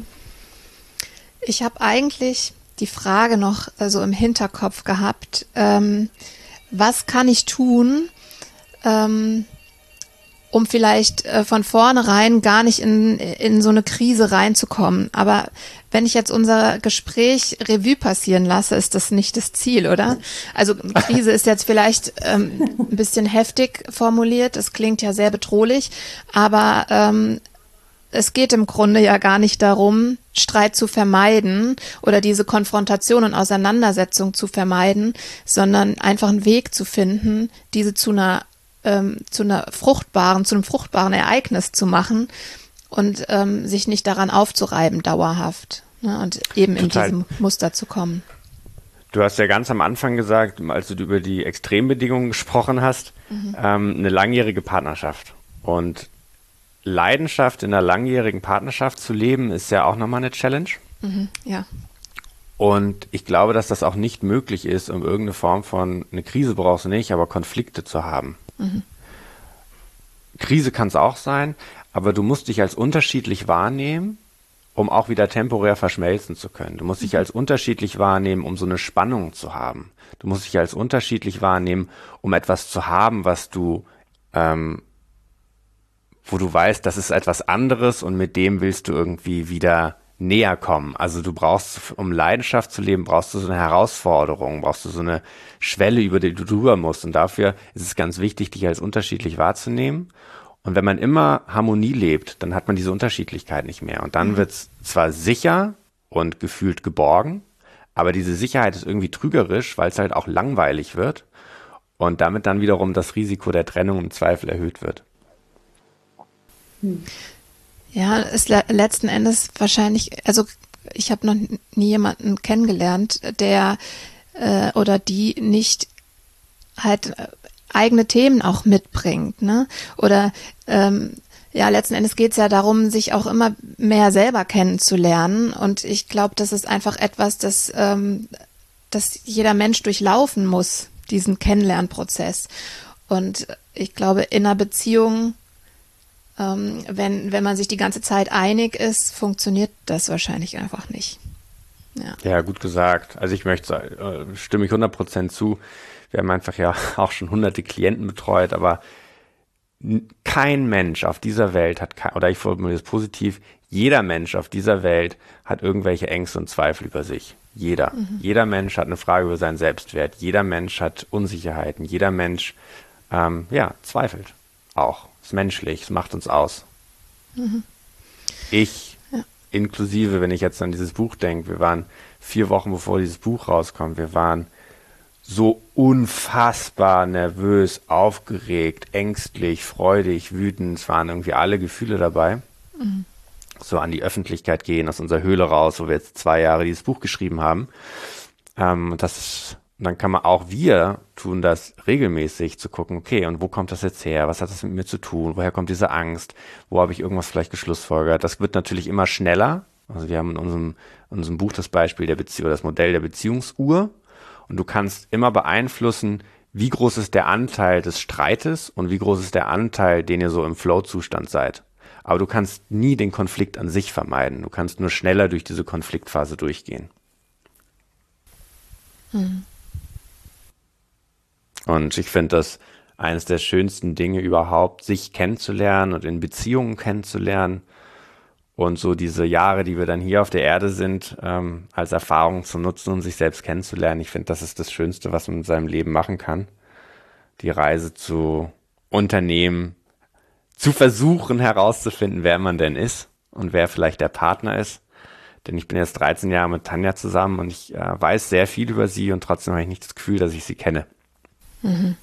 Ich habe eigentlich die Frage noch so also im Hinterkopf gehabt, ähm, was kann ich tun, ähm, um vielleicht äh, von vornherein gar nicht in, in so eine Krise reinzukommen. Aber wenn ich jetzt unser Gespräch Revue passieren lasse, ist das nicht das Ziel, oder? Also Krise ist jetzt vielleicht ähm, ein bisschen heftig formuliert, es klingt ja sehr bedrohlich, aber ähm, es geht im Grunde ja gar nicht darum, Streit zu vermeiden oder diese Konfrontation und Auseinandersetzung zu vermeiden, sondern einfach einen Weg zu finden, diese zu einer ähm, zu einer fruchtbaren, zu einem fruchtbaren Ereignis zu machen und ähm, sich nicht daran aufzureiben dauerhaft, ne, und eben Total. in diesem Muster zu kommen. Du hast ja ganz am Anfang gesagt, als du über die Extrembedingungen gesprochen hast, mhm. ähm, eine langjährige Partnerschaft. Und Leidenschaft in einer langjährigen Partnerschaft zu leben, ist ja auch nochmal eine Challenge. Mhm, ja. Und ich glaube, dass das auch nicht möglich ist, um irgendeine Form von, eine Krise brauchst du nicht, aber Konflikte zu haben. Mhm. Krise kann es auch sein, aber du musst dich als unterschiedlich wahrnehmen, um auch wieder temporär verschmelzen zu können. Du musst dich mhm. als unterschiedlich wahrnehmen, um so eine Spannung zu haben. Du musst dich als unterschiedlich wahrnehmen, um etwas zu haben, was du ähm, wo du weißt, das ist etwas anderes und mit dem willst du irgendwie wieder näher kommen. Also du brauchst, um Leidenschaft zu leben, brauchst du so eine Herausforderung, brauchst du so eine Schwelle, über die du drüber musst. Und dafür ist es ganz wichtig, dich als unterschiedlich wahrzunehmen. Und wenn man immer Harmonie lebt, dann hat man diese Unterschiedlichkeit nicht mehr. Und dann mhm. wird es zwar sicher und gefühlt geborgen, aber diese Sicherheit ist irgendwie trügerisch, weil es halt auch langweilig wird und damit dann wiederum das Risiko der Trennung im Zweifel erhöht wird. Ja, ist le- letzten Endes wahrscheinlich, also ich habe noch nie jemanden kennengelernt, der äh, oder die nicht halt äh, eigene Themen auch mitbringt, ne? Oder ähm, ja, letzten Endes geht es ja darum, sich auch immer mehr selber kennenzulernen. Und ich glaube, das ist einfach etwas, das, ähm, das jeder Mensch durchlaufen muss, diesen Kennenlernprozess. Und ich glaube, in einer Beziehung, ähm, wenn, wenn man sich die ganze Zeit einig ist, funktioniert das wahrscheinlich einfach nicht. Ja, ja, gut gesagt. Also ich möchte, äh, stimme ich hundert Prozent zu. Wir haben einfach ja auch schon hunderte Klienten betreut, aber kein Mensch auf dieser Welt hat, oder ich formuliere es positiv, jeder Mensch auf dieser Welt hat irgendwelche Ängste und Zweifel über sich. Jeder. Mhm. Jeder Mensch hat eine Frage über seinen Selbstwert. Jeder Mensch hat Unsicherheiten. Jeder Mensch, ähm, ja, zweifelt auch. Ist menschlich, es macht uns aus. Mhm. Ich, ja. inklusive, wenn ich jetzt an dieses Buch denke, wir waren vier Wochen bevor dieses Buch rauskommt, wir waren so unfassbar nervös, aufgeregt, ängstlich, freudig, wütend. Es waren irgendwie alle Gefühle dabei. Mhm. So an die Öffentlichkeit gehen, aus unserer Höhle raus, wo wir jetzt zwei Jahre dieses Buch geschrieben haben. Ähm, das ist, und dann kann man auch, wir tun das regelmäßig, zu gucken, okay, und wo kommt das jetzt her? Was hat das mit mir zu tun? Woher kommt diese Angst? Wo habe ich irgendwas vielleicht geschlussfolgert? Das wird natürlich immer schneller. Also wir haben in unserem, in unserem Buch das Beispiel der Beziehung, das Modell der Beziehungsuhr. Und du kannst immer beeinflussen, wie groß ist der Anteil des Streites und wie groß ist der Anteil, den ihr so im Flow-Zustand seid. Aber du kannst nie den Konflikt an sich vermeiden. Du kannst nur schneller durch diese Konfliktphase durchgehen. Hm. Und ich finde das eines der schönsten Dinge überhaupt, sich kennenzulernen und in Beziehungen kennenzulernen. Und so diese Jahre, die wir dann hier auf der Erde sind, ähm, als Erfahrung zu nutzen und sich selbst kennenzulernen. Ich finde, das ist das Schönste, was man in seinem Leben machen kann. Die Reise zu unternehmen, zu versuchen herauszufinden, wer man denn ist und wer vielleicht der Partner ist. Denn ich bin jetzt dreizehn Jahre mit Tanja zusammen und ich äh, weiß sehr viel über sie und trotzdem habe ich nicht das Gefühl, dass ich sie kenne. Mhm.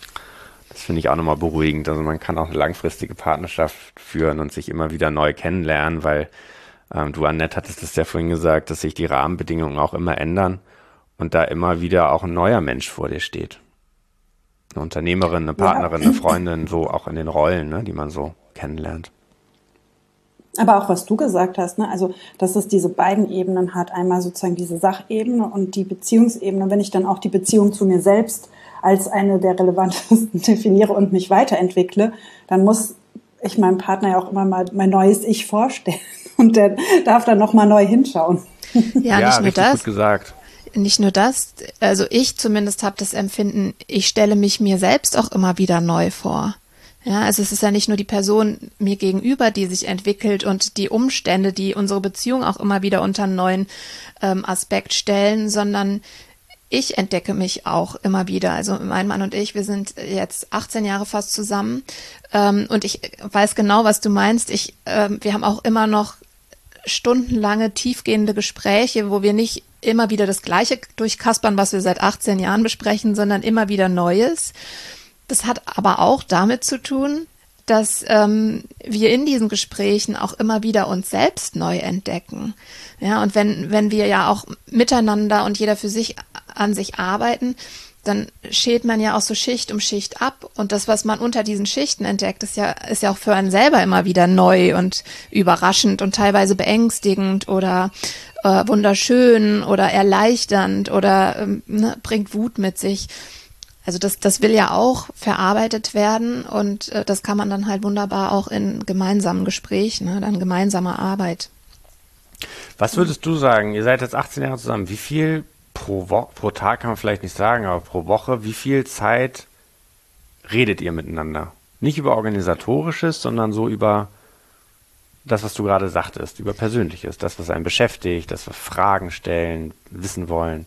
Das finde ich auch nochmal beruhigend. Also man kann auch eine langfristige Partnerschaft führen und sich immer wieder neu kennenlernen, weil ähm, du, Annette, hattest es ja vorhin gesagt, dass sich die Rahmenbedingungen auch immer ändern und da immer wieder auch ein neuer Mensch vor dir steht. Eine Unternehmerin, eine Partnerin, ja. Eine Freundin, so auch in den Rollen, ne, die man so kennenlernt. Aber auch was du gesagt hast, ne? Also dass es diese beiden Ebenen hat, einmal sozusagen diese Sachebene und die Beziehungsebene. Wenn ich dann auch die Beziehung zu mir selbst als eine der relevantesten definiere und mich weiterentwickle, dann muss ich meinem Partner ja auch immer mal mein neues Ich vorstellen und der darf dann nochmal neu hinschauen. Ja, ja nicht nur das. Gut gesagt. Nicht nur das, also ich zumindest habe das Empfinden, ich stelle mich mir selbst auch immer wieder neu vor. Ja, also es ist ja nicht nur die Person mir gegenüber, die sich entwickelt und die Umstände, die unsere Beziehung auch immer wieder unter einen neuen ähm, Aspekt stellen, sondern ich entdecke mich auch immer wieder. Also mein Mann und ich, wir sind jetzt achtzehn Jahre fast zusammen ähm, und ich weiß genau, was du meinst. Ich, ähm, wir haben auch immer noch stundenlange, tiefgehende Gespräche, wo wir nicht immer wieder das Gleiche durchkaspern, was wir seit achtzehn Jahren besprechen, sondern immer wieder Neues. Das hat aber auch damit zu tun, dass ähm, wir in diesen Gesprächen auch immer wieder uns selbst neu entdecken. Ja, und wenn, wenn wir ja auch miteinander und jeder für sich an sich arbeiten, dann schält man ja auch so Schicht um Schicht ab. Und das, was man unter diesen Schichten entdeckt, ist ja, ist ja auch für einen selber immer wieder neu und überraschend und teilweise beängstigend oder äh, wunderschön oder erleichternd oder ähm, ne, bringt Wut mit sich. Also das, das will ja auch verarbeitet werden und äh, das kann man dann halt wunderbar auch in gemeinsamen Gesprächen, ne, dann gemeinsamer Arbeit. Was würdest du sagen? Ihr seid jetzt achtzehn Jahre zusammen. Wie viel pro Woche, pro Tag kann man vielleicht nicht sagen, aber pro Woche, wie viel Zeit redet ihr miteinander? Nicht über Organisatorisches, sondern so über das, was du gerade sagtest, über Persönliches, das, was einen beschäftigt, das wir Fragen stellen, wissen wollen.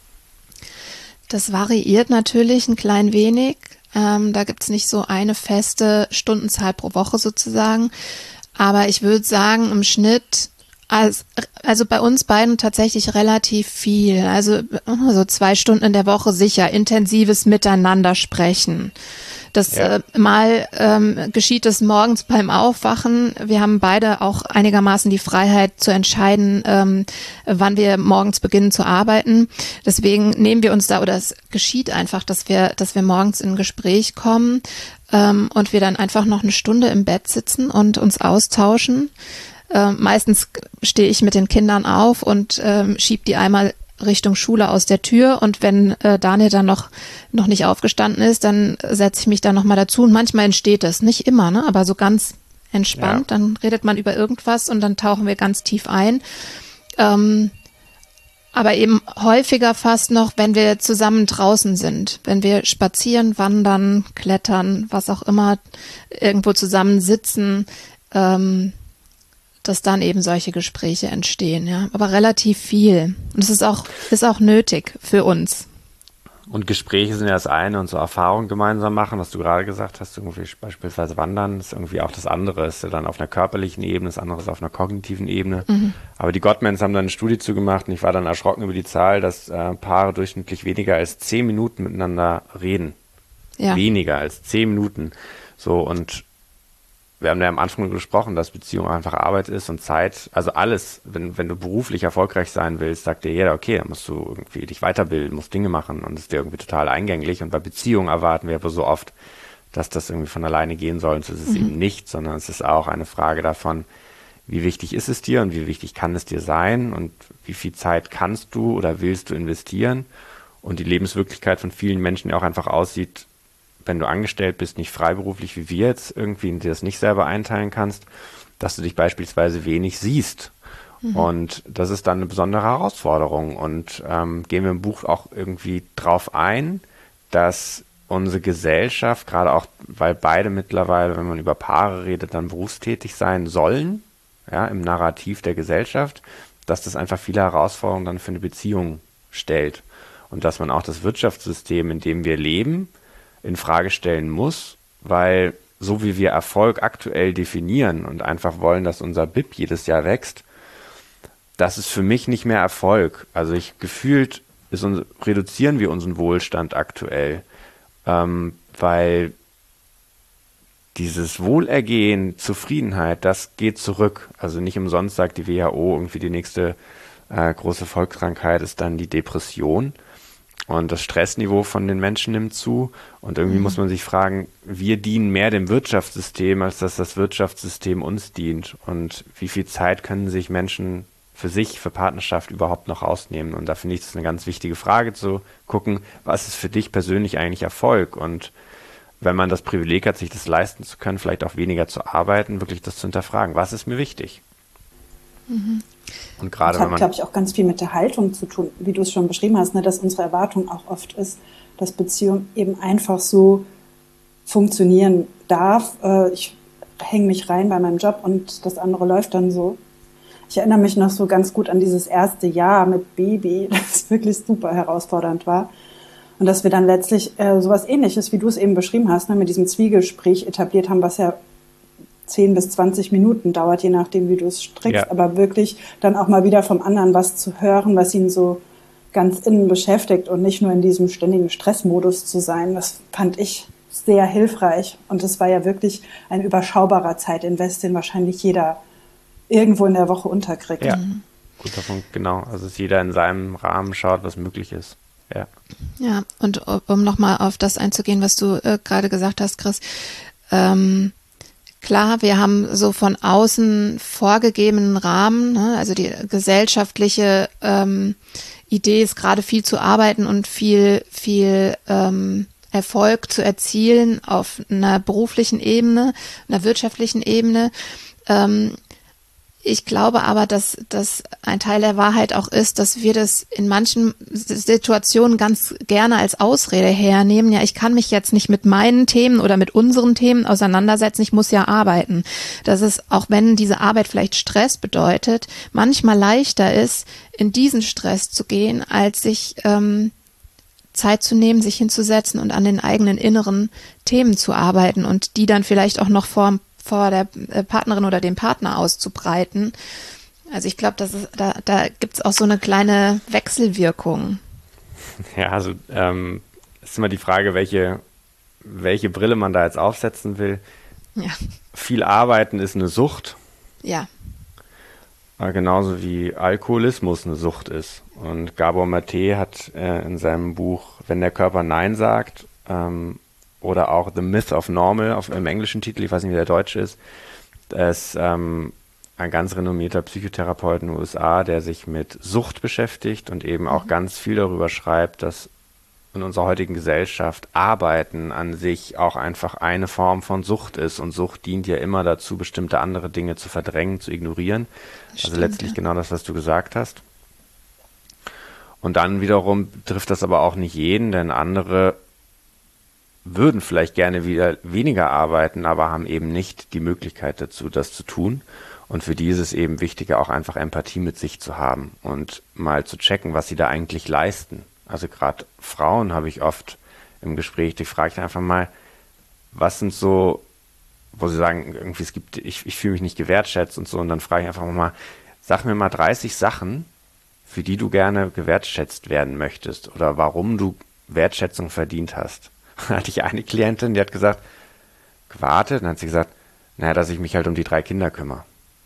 Das variiert natürlich ein klein wenig. Ähm, da gibt's nicht so eine feste Stundenzahl pro Woche sozusagen. Aber ich würde sagen, im Schnitt, als, also bei uns beiden tatsächlich relativ viel. Also so zwei Stunden in der Woche sicher, intensives Miteinander sprechen. Das ja. äh, mal ähm, geschieht es morgens beim Aufwachen. Wir haben beide auch einigermaßen die Freiheit zu entscheiden, ähm, wann wir morgens beginnen zu arbeiten. Deswegen nehmen wir uns da, oder es geschieht einfach, dass wir, dass wir morgens in ein Gespräch kommen ähm, und wir dann einfach noch eine Stunde im Bett sitzen und uns austauschen. Äh, meistens stehe ich mit den Kindern auf und ähm, schieb die einmal Richtung Schule aus der Tür und wenn äh, Daniel dann noch noch nicht aufgestanden ist, dann setze ich mich da nochmal dazu und manchmal entsteht das, nicht immer, ne, aber so ganz entspannt, ja. Dann redet man über irgendwas und dann tauchen wir ganz tief ein, ähm, aber eben häufiger fast noch, wenn wir zusammen draußen sind, wenn wir spazieren, wandern, klettern, was auch immer, irgendwo zusammen sitzen, ähm, dass dann eben solche Gespräche entstehen, ja, aber relativ viel. Und es ist auch, ist auch nötig für uns. Und Gespräche sind ja das eine und so Erfahrungen gemeinsam machen, was du gerade gesagt hast, irgendwie beispielsweise Wandern, ist irgendwie auch das andere, ist ja dann auf einer körperlichen Ebene, das andere ist auf einer kognitiven Ebene. Mhm. Aber die Gottmans haben dann eine Studie zugemacht und ich war dann erschrocken über die Zahl, dass äh, Paare durchschnittlich weniger als zehn Minuten miteinander reden. Ja. Weniger als zehn Minuten. So, und wir haben ja am Anfang gesprochen, dass Beziehung einfach Arbeit ist und Zeit, also alles, wenn, wenn du beruflich erfolgreich sein willst, sagt dir jeder, okay, dann musst du irgendwie dich weiterbilden, musst Dinge machen und das ist dir irgendwie total eingänglich. Und bei Beziehungen erwarten wir aber so oft, dass das irgendwie von alleine gehen soll. Und das ist mhm. eben nicht, sondern es ist auch eine Frage davon, wie wichtig ist es dir und wie wichtig kann es dir sein und wie viel Zeit kannst du oder willst du investieren. Und die Lebenswirklichkeit von vielen Menschen ja auch einfach aussieht, wenn du angestellt bist, nicht freiberuflich wie wir jetzt irgendwie, dir das nicht selber einteilen kannst, dass du dich beispielsweise wenig siehst. Mhm. Und das ist dann eine besondere Herausforderung. Und ähm, gehen wir im Buch auch irgendwie drauf ein, dass unsere Gesellschaft, gerade auch, weil beide mittlerweile, wenn man über Paare redet, dann berufstätig sein sollen, ja, im Narrativ der Gesellschaft, dass das einfach viele Herausforderungen dann für eine Beziehung stellt. Und dass man auch das Wirtschaftssystem, in dem wir leben, in Frage stellen muss, weil so wie wir Erfolg aktuell definieren und einfach wollen, dass unser B I P jedes Jahr wächst, das ist für mich nicht mehr Erfolg. Also ich gefühlt ist uns, reduzieren wir unseren Wohlstand aktuell, ähm, weil dieses Wohlergehen, Zufriedenheit, das geht zurück. Also nicht umsonst sagt die W H O, irgendwie die nächste äh, große Volkskrankheit ist dann die Depression. Und das Stressniveau von den Menschen nimmt zu. Und irgendwie mhm. muss man sich fragen, wir dienen mehr dem Wirtschaftssystem, als dass das Wirtschaftssystem uns dient. Und wie viel Zeit können sich Menschen für sich, für Partnerschaft überhaupt noch rausnehmen? Und da finde ich, das eine ganz wichtige Frage zu gucken, was ist für dich persönlich eigentlich Erfolg? Und wenn man das Privileg hat, sich das leisten zu können, vielleicht auch weniger zu arbeiten, wirklich das zu hinterfragen. Was ist mir wichtig? Mhm. Und gerade das hat, glaube ich, auch ganz viel mit der Haltung zu tun, wie du es schon beschrieben hast, ne, dass unsere Erwartung auch oft ist, dass Beziehung eben einfach so funktionieren darf. Äh, ich hänge mich rein bei meinem Job und das andere läuft dann so. Ich erinnere mich noch so ganz gut an dieses erste Jahr mit Baby, das wirklich super herausfordernd war. Und dass wir dann letztlich äh, sowas Ähnliches, wie du es eben beschrieben hast, ne, mit diesem Zwiegespräch etabliert haben, was ja zehn bis zwanzig Minuten dauert, je nachdem, wie du es strickst, ja. Aber wirklich dann auch mal wieder vom anderen was zu hören, was ihn so ganz innen beschäftigt und nicht nur in diesem ständigen Stressmodus zu sein, das fand ich sehr hilfreich. Und es war ja wirklich ein überschaubarer Zeitinvest, den wahrscheinlich jeder irgendwo in der Woche unterkriegt. Ja, guter Punkt, genau. Also dass jeder in seinem Rahmen schaut, was möglich ist. Ja, ja, und um nochmal auf das einzugehen, was du äh, gerade gesagt hast, Chris, ähm, klar, wir haben so von außen vorgegebenen Rahmen, ne? Also die gesellschaftliche ähm, Idee ist gerade viel zu arbeiten und viel, viel ähm, Erfolg zu erzielen auf einer beruflichen Ebene, einer wirtschaftlichen Ebene. Ähm, Ich glaube aber, dass, dass ein Teil der Wahrheit auch ist, dass wir das in manchen Situationen ganz gerne als Ausrede hernehmen. Ja, ich kann mich jetzt nicht mit meinen Themen oder mit unseren Themen auseinandersetzen, ich muss ja arbeiten. Dass es, auch wenn diese Arbeit vielleicht Stress bedeutet, manchmal leichter ist, in diesen Stress zu gehen, als sich ähm, Zeit zu nehmen, sich hinzusetzen und an den eigenen inneren Themen zu arbeiten und die dann vielleicht auch noch vor vor der Partnerin oder dem Partner auszubreiten. Also ich glaube, das ist, da, da gibt es auch so eine kleine Wechselwirkung. Ja, also ähm, ist immer die Frage, welche, welche Brille man da jetzt aufsetzen will. Ja. Viel Arbeiten ist eine Sucht. Ja. Äh, genauso wie Alkoholismus eine Sucht ist. Und Gabor Mate hat äh, in seinem Buch Wenn der Körper Nein sagt, ähm, oder auch The Myth of Normal auf, im englischen Titel, ich weiß nicht, wie der deutsche ist, das ist ähm, ein ganz renommierter Psychotherapeut in den U S A, der sich mit Sucht beschäftigt und eben auch mhm. ganz viel darüber schreibt, dass in unserer heutigen Gesellschaft Arbeiten an sich auch einfach eine Form von Sucht ist. Und Sucht dient ja immer dazu, bestimmte andere Dinge zu verdrängen, zu ignorieren. Das also stimmt, letztlich ja. genau das, was du gesagt hast. Und dann wiederum trifft das aber auch nicht jeden, denn andere würden vielleicht gerne wieder weniger arbeiten, aber haben eben nicht die Möglichkeit dazu, das zu tun. Und für die ist es eben wichtiger, auch einfach Empathie mit sich zu haben und mal zu checken, was sie da eigentlich leisten. Also gerade Frauen habe ich oft im Gespräch, die frage ich einfach mal, was sind so, wo sie sagen, irgendwie es gibt, ich, ich fühle mich nicht gewertschätzt und so, und dann frage ich einfach mal, sag mir mal dreißig Sachen, für die du gerne gewertschätzt werden möchtest oder warum du Wertschätzung verdient hast. Da hatte ich eine Klientin, die hat gesagt, gewartet, dann hat sie gesagt, naja, dass ich mich halt um die drei Kinder kümmere.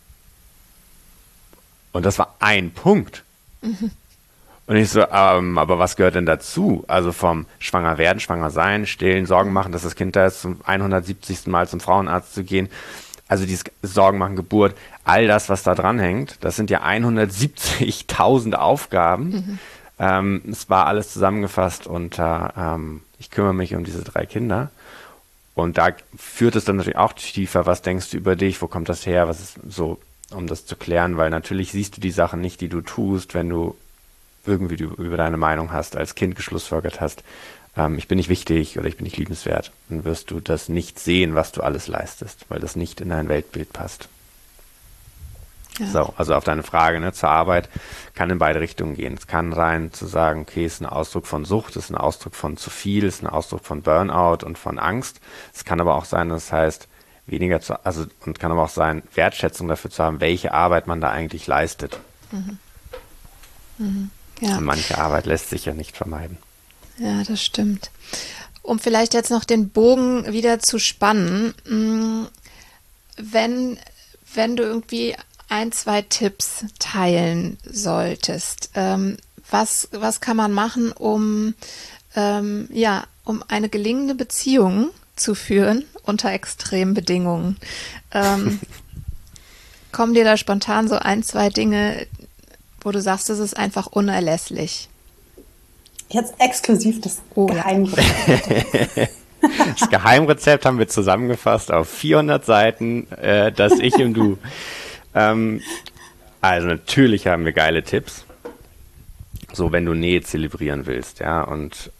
Und das war ein Punkt. Mhm. Und ich so, ähm, aber was gehört denn dazu? Also vom Schwanger werden, Schwanger sein, stillen, Sorgen machen, dass das Kind da ist, zum hundertsiebzigsten Mal zum Frauenarzt zu gehen. Also dieses Sorgen machen, Geburt, all das, was da dran hängt, das sind ja hundertsiebzigtausend Aufgaben. Mhm. Ähm, es war alles zusammengefasst unter, ähm, ich kümmere mich um diese drei Kinder. Und da führt es dann natürlich auch tiefer, was denkst du über dich, wo kommt das her, was ist so, um das zu klären, weil natürlich siehst du die Sachen nicht, die du tust, wenn du irgendwie du über deine Meinung hast, als Kind geschlussfolgert hast, ähm, ich bin nicht wichtig oder ich bin nicht liebenswert, dann wirst du das nicht sehen, was du alles leistest, weil das nicht in dein Weltbild passt. Ja. So, also auf deine Frage, ne, zur Arbeit kann in beide Richtungen gehen. Es kann rein zu sagen, okay, es ist ein Ausdruck von Sucht, es ist ein Ausdruck von zu viel, es ist ein Ausdruck von Burnout und von Angst. Es kann aber auch sein, das heißt, weniger zu, also, und kann aber auch sein, Wertschätzung dafür zu haben, welche Arbeit man da eigentlich leistet. Mhm. Mhm. Ja. Und manche Arbeit lässt sich ja nicht vermeiden. Ja, das stimmt. Um vielleicht jetzt noch den Bogen wieder zu spannen, wenn, wenn du irgendwie ein, zwei Tipps teilen solltest, ähm, was, was kann man machen, um, ähm, ja, um eine gelingende Beziehung zu führen unter extremen Bedingungen? Ähm, kommen dir da spontan so ein, zwei Dinge, wo du sagst, das ist einfach unerlässlich? Jetzt exklusiv das oh, Geheimrezept. Das Geheimrezept haben wir zusammengefasst auf vierhundert Seiten, äh, das Ich im Du. Ähm, also natürlich haben wir geile Tipps. So, wenn du Nähe zelebrieren willst, ja, und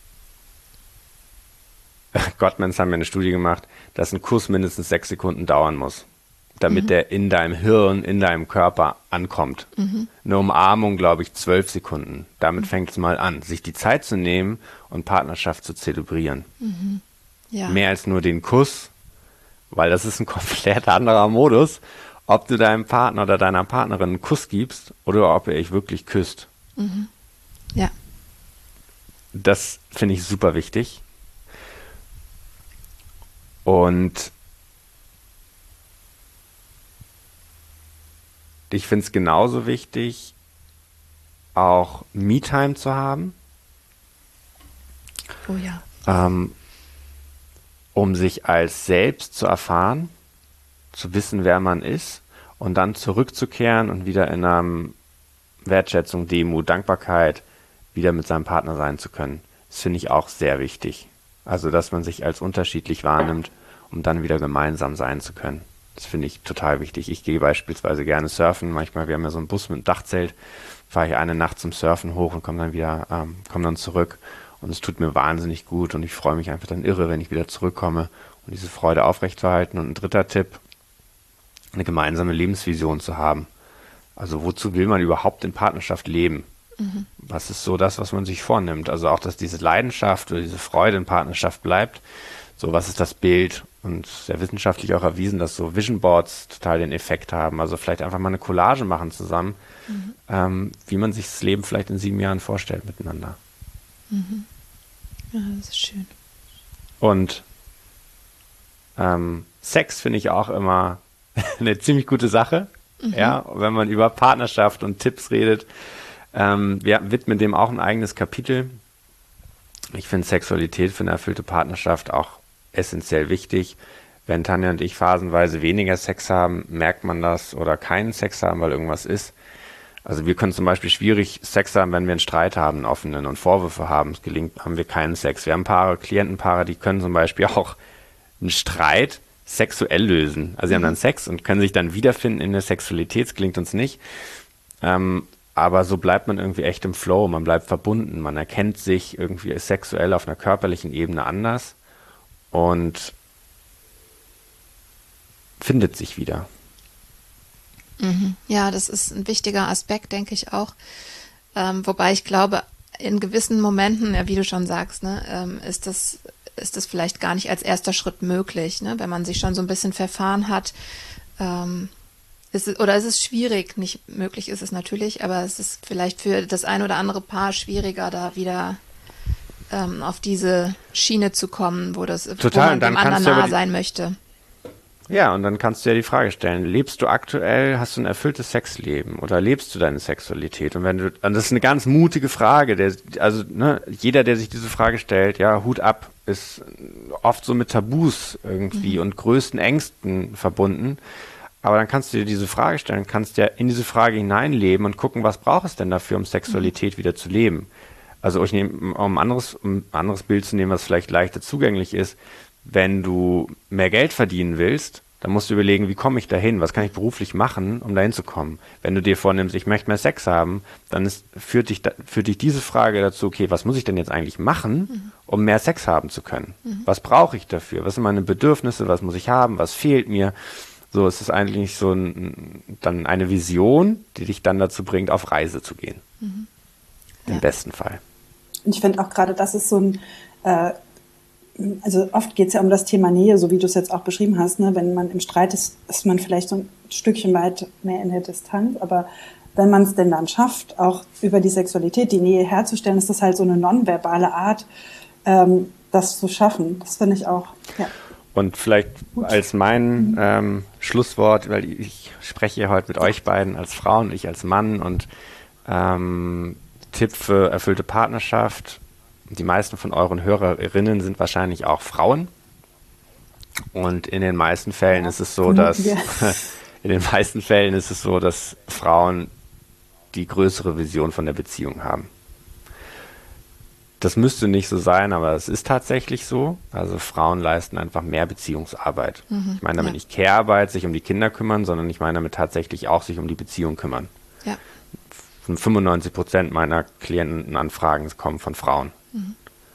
Gottmans haben ja eine Studie gemacht, dass ein Kuss mindestens sechs Sekunden dauern muss, damit mhm. der in deinem Hirn, in deinem Körper ankommt. Mhm. Eine Umarmung, glaube ich, zwölf Sekunden. Damit mhm. fängt es mal an, sich die Zeit zu nehmen und Partnerschaft zu zelebrieren. Mhm. Ja. Mehr als nur den Kuss, weil das ist ein komplett anderer Modus, ob du deinem Partner oder deiner Partnerin einen Kuss gibst oder ob ihr euch wirklich küsst. Mhm. Ja. Das finde ich super wichtig. Und ich finde es genauso wichtig, auch Me-Time zu haben. Oh ja. Ähm, um sich als selbst zu erfahren, zu wissen, wer man ist und dann zurückzukehren und wieder in einer Wertschätzung, Demut, Dankbarkeit wieder mit seinem Partner sein zu können. Das finde ich auch sehr wichtig. Also, dass man sich als unterschiedlich wahrnimmt, um dann wieder gemeinsam sein zu können. Das finde ich total wichtig. Ich gehe beispielsweise gerne surfen. Manchmal, wir haben ja so einen Bus mit einem Dachzelt, fahre ich eine Nacht zum Surfen hoch und komme dann wieder, ähm, komme dann zurück. Und es tut mir wahnsinnig gut und ich freue mich einfach dann irre, wenn ich wieder zurückkomme und diese Freude aufrechtzuerhalten. Und ein dritter Tipp, eine gemeinsame Lebensvision zu haben. Also wozu will man überhaupt in Partnerschaft leben? Mhm. Was ist so das, was man sich vornimmt? Also auch, dass diese Leidenschaft oder diese Freude in Partnerschaft bleibt. So, was ist das Bild? Und sehr wissenschaftlich auch erwiesen, dass so Vision Boards total den Effekt haben. Also vielleicht einfach mal eine Collage machen zusammen, mhm. ähm, wie man sich das Leben vielleicht in sieben Jahren vorstellt miteinander. Mhm. Ja, das ist schön. Und ähm, Sex finde ich auch immer eine ziemlich gute Sache, mhm. ja, wenn man über Partnerschaft und Tipps redet. Ähm, wir widmen dem auch ein eigenes Kapitel. Ich finde Sexualität für eine erfüllte Partnerschaft auch essentiell wichtig. Wenn Tanja und ich phasenweise weniger Sex haben, merkt man das, oder keinen Sex haben, weil irgendwas ist. Also wir können zum Beispiel schwierig Sex haben, wenn wir einen Streit haben, einen offenen, und Vorwürfe haben. Es gelingt, haben wir keinen Sex. Wir haben Paare, Klientenpaare, die können zum Beispiel auch einen Streit sexuell lösen. Also sie haben dann Sex und können sich dann wiederfinden in der Sexualität. Es gelingt uns nicht. Ähm, aber so bleibt man irgendwie echt im Flow. Man bleibt verbunden. Man erkennt sich irgendwie sexuell auf einer körperlichen Ebene anders und findet sich wieder. Mhm. Ja, das ist ein wichtiger Aspekt, denke ich auch. Ähm, wobei ich glaube, in gewissen Momenten, ja, wie du schon sagst, ne, ähm, ist das, ist das vielleicht gar nicht als erster Schritt möglich, ne, wenn man sich schon so ein bisschen verfahren hat. Ähm, ist es, oder ist es schwierig, nicht möglich ist es natürlich, aber es ist vielleicht für das ein oder andere Paar schwieriger, da wieder ähm, auf diese Schiene zu kommen, wo das Total, wo man und dann dem anderen kannst du aber nahe die- sein möchte. Ja, und dann kannst du ja die Frage stellen, lebst du aktuell, hast du ein erfülltes Sexleben oder lebst du deine Sexualität? Und wenn du, und das ist eine ganz mutige Frage, der, also ne, jeder, der sich diese Frage stellt, ja, Hut ab, ist oft so mit Tabus irgendwie mhm. und größten Ängsten verbunden. Aber dann kannst du dir diese Frage stellen, kannst ja in diese Frage hineinleben und gucken, was braucht es denn dafür, um Sexualität mhm. wieder zu leben? Also ich nehme, um ein anderes, um ein anderes Bild zu nehmen, was vielleicht leichter zugänglich ist, wenn du mehr Geld verdienen willst, dann musst du überlegen, wie komme ich dahin? Was kann ich beruflich machen, um dahin zu kommen? Wenn du dir vornimmst, ich möchte mehr Sex haben, dann ist, führt dich, führt dich diese Frage dazu, okay, was muss ich denn jetzt eigentlich machen, um mehr Sex haben zu können? Mhm. Was brauche ich dafür? Was sind meine Bedürfnisse? Was muss ich haben? Was fehlt mir? So, es ist eigentlich so ein, dann eine Vision, die dich dann dazu bringt, auf Reise zu gehen. Mhm. Im ja. besten Fall. Und ich finde auch gerade, das ist so ein äh, also oft geht es ja um das Thema Nähe, so wie du es jetzt auch beschrieben hast. Ne? Wenn man im Streit ist, ist man vielleicht so ein Stückchen weit mehr in der Distanz. Aber wenn man es denn dann schafft, auch über die Sexualität die Nähe herzustellen, ist das halt so eine nonverbale Art, ähm, das zu schaffen. Das finde ich auch, ja. Und vielleicht Gut. als mein ähm, Schlusswort, weil ich spreche ja heute mit euch beiden als Frauen, ich als Mann und ähm, Tipp für erfüllte Partnerschaft. Die meisten von euren Hörerinnen sind wahrscheinlich auch Frauen. Und in den meisten Fällen ist es so, dass in den meisten Fällen ist es so, dass Frauen die größere Vision von der Beziehung haben. Das müsste nicht so sein, aber es ist tatsächlich so. Also Frauen leisten einfach mehr Beziehungsarbeit. Mhm, ich meine damit ja. nicht Care-Arbeit, sich um die Kinder kümmern, sondern ich meine damit tatsächlich auch sich um die Beziehung kümmern. Ja. fünfundneunzig Prozent meiner Klientenanfragen kommen von Frauen. Mhm.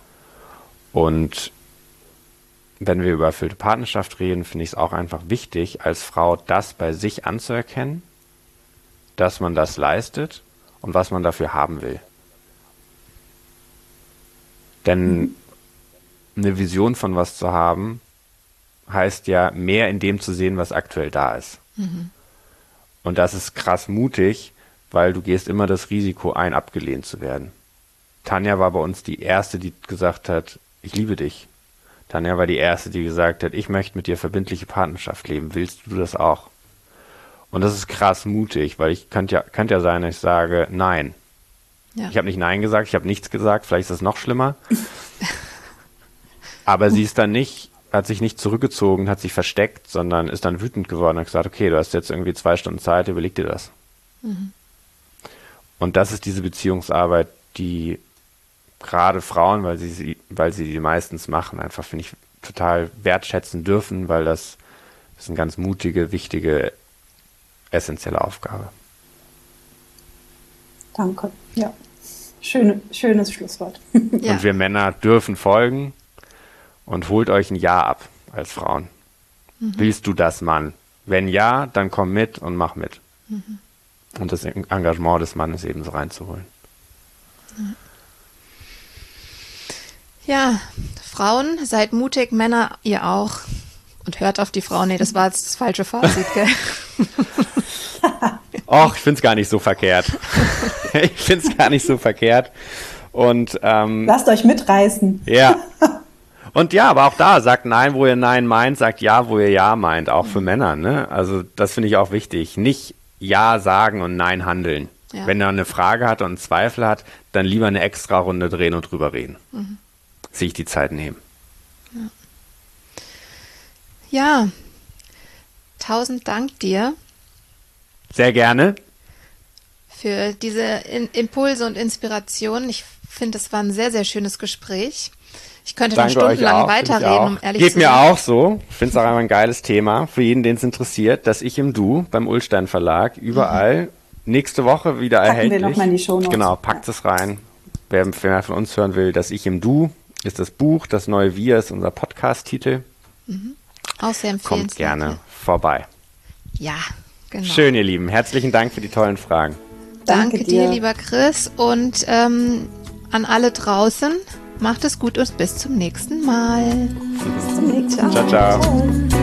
Und wenn wir über erfüllte Partnerschaft reden, finde ich es auch einfach wichtig, als Frau das bei sich anzuerkennen, dass man das leistet und was man dafür haben will. Denn mhm. eine Vision von was zu haben, heißt ja mehr in dem zu sehen, was aktuell da ist. Mhm. Und das ist krass mutig, weil du gehst immer das Risiko ein, abgelehnt zu werden. Tanja war bei uns die Erste, die gesagt hat, ich liebe dich. Tanja war die Erste, die gesagt hat, ich möchte mit dir verbindliche Partnerschaft leben. Willst du das auch? Und das ist krass mutig, weil ich könnte ja, könnte ja sein, dass ich sage, nein. Ja. Ich habe nicht Nein gesagt, ich habe nichts gesagt, vielleicht ist das noch schlimmer. Aber sie ist dann nicht, hat sich nicht zurückgezogen, hat sich versteckt, sondern ist dann wütend geworden und hat gesagt, okay, du hast jetzt irgendwie zwei Stunden Zeit, überleg dir das. Mhm. Und das ist diese Beziehungsarbeit, die gerade Frauen, weil sie sie, weil sie die meistens machen, einfach, finde ich, total wertschätzen dürfen, weil das, das ist eine ganz mutige, wichtige, essentielle Aufgabe. Danke. Ja, Schöne, schönes Schlusswort. Ja. Und wir Männer dürfen folgen und holt euch ein Ja ab als Frauen. Mhm. Willst du das, Mann? Wenn ja, dann komm mit und mach mit. Mhm. Und das Engagement des Mannes ebenso reinzuholen. Ja. Ja, Frauen, seid mutig, Männer, ihr auch. Und hört auf die Frauen. Nee, das war jetzt das falsche Fazit, gell? Och, ich find's gar nicht so verkehrt. Ich find's gar nicht so verkehrt. Und ähm, lasst euch mitreißen. Ja. Und ja, aber auch da, sagt Nein, wo ihr Nein meint, sagt Ja, wo ihr Ja meint, auch für Männer, ne? Also das finde ich auch wichtig. Nicht Ja sagen und Nein handeln. Ja. Wenn er eine Frage hat und einen Zweifel hat, dann lieber eine extra Runde drehen und drüber reden. Mhm. Sich die Zeit nehmen. Ja. Ja, tausend Dank dir. Sehr gerne. Für diese In- Impulse und Inspirationen. Ich finde, es war ein sehr, sehr schönes Gespräch. Ich könnte noch stundenlang weiterreden, um ehrlich zu sein. Geht mir auch so. Ich finde es auch einfach ein geiles Thema für jeden, den es interessiert, dass ich im Du beim Ullstein Verlag überall mhm. nächste Woche wieder Packen erhältlich. Wir noch mal in die Shownotes. Genau, packt es rein. Wer, wer von uns hören will, dass ich im Du ist das Buch, das neue Wir ist unser Podcast-Titel. Mhm. Auch sehr empfehlenswert. Kommt gerne vorbei. Ja, genau. Schön, ihr Lieben. Herzlichen Dank für die tollen Fragen. Danke, Danke dir, lieber Chris. Und ähm, an alle draußen, macht es gut und bis zum nächsten Mal. Bis zum nächsten Mal. Ciao, ciao. Ciao.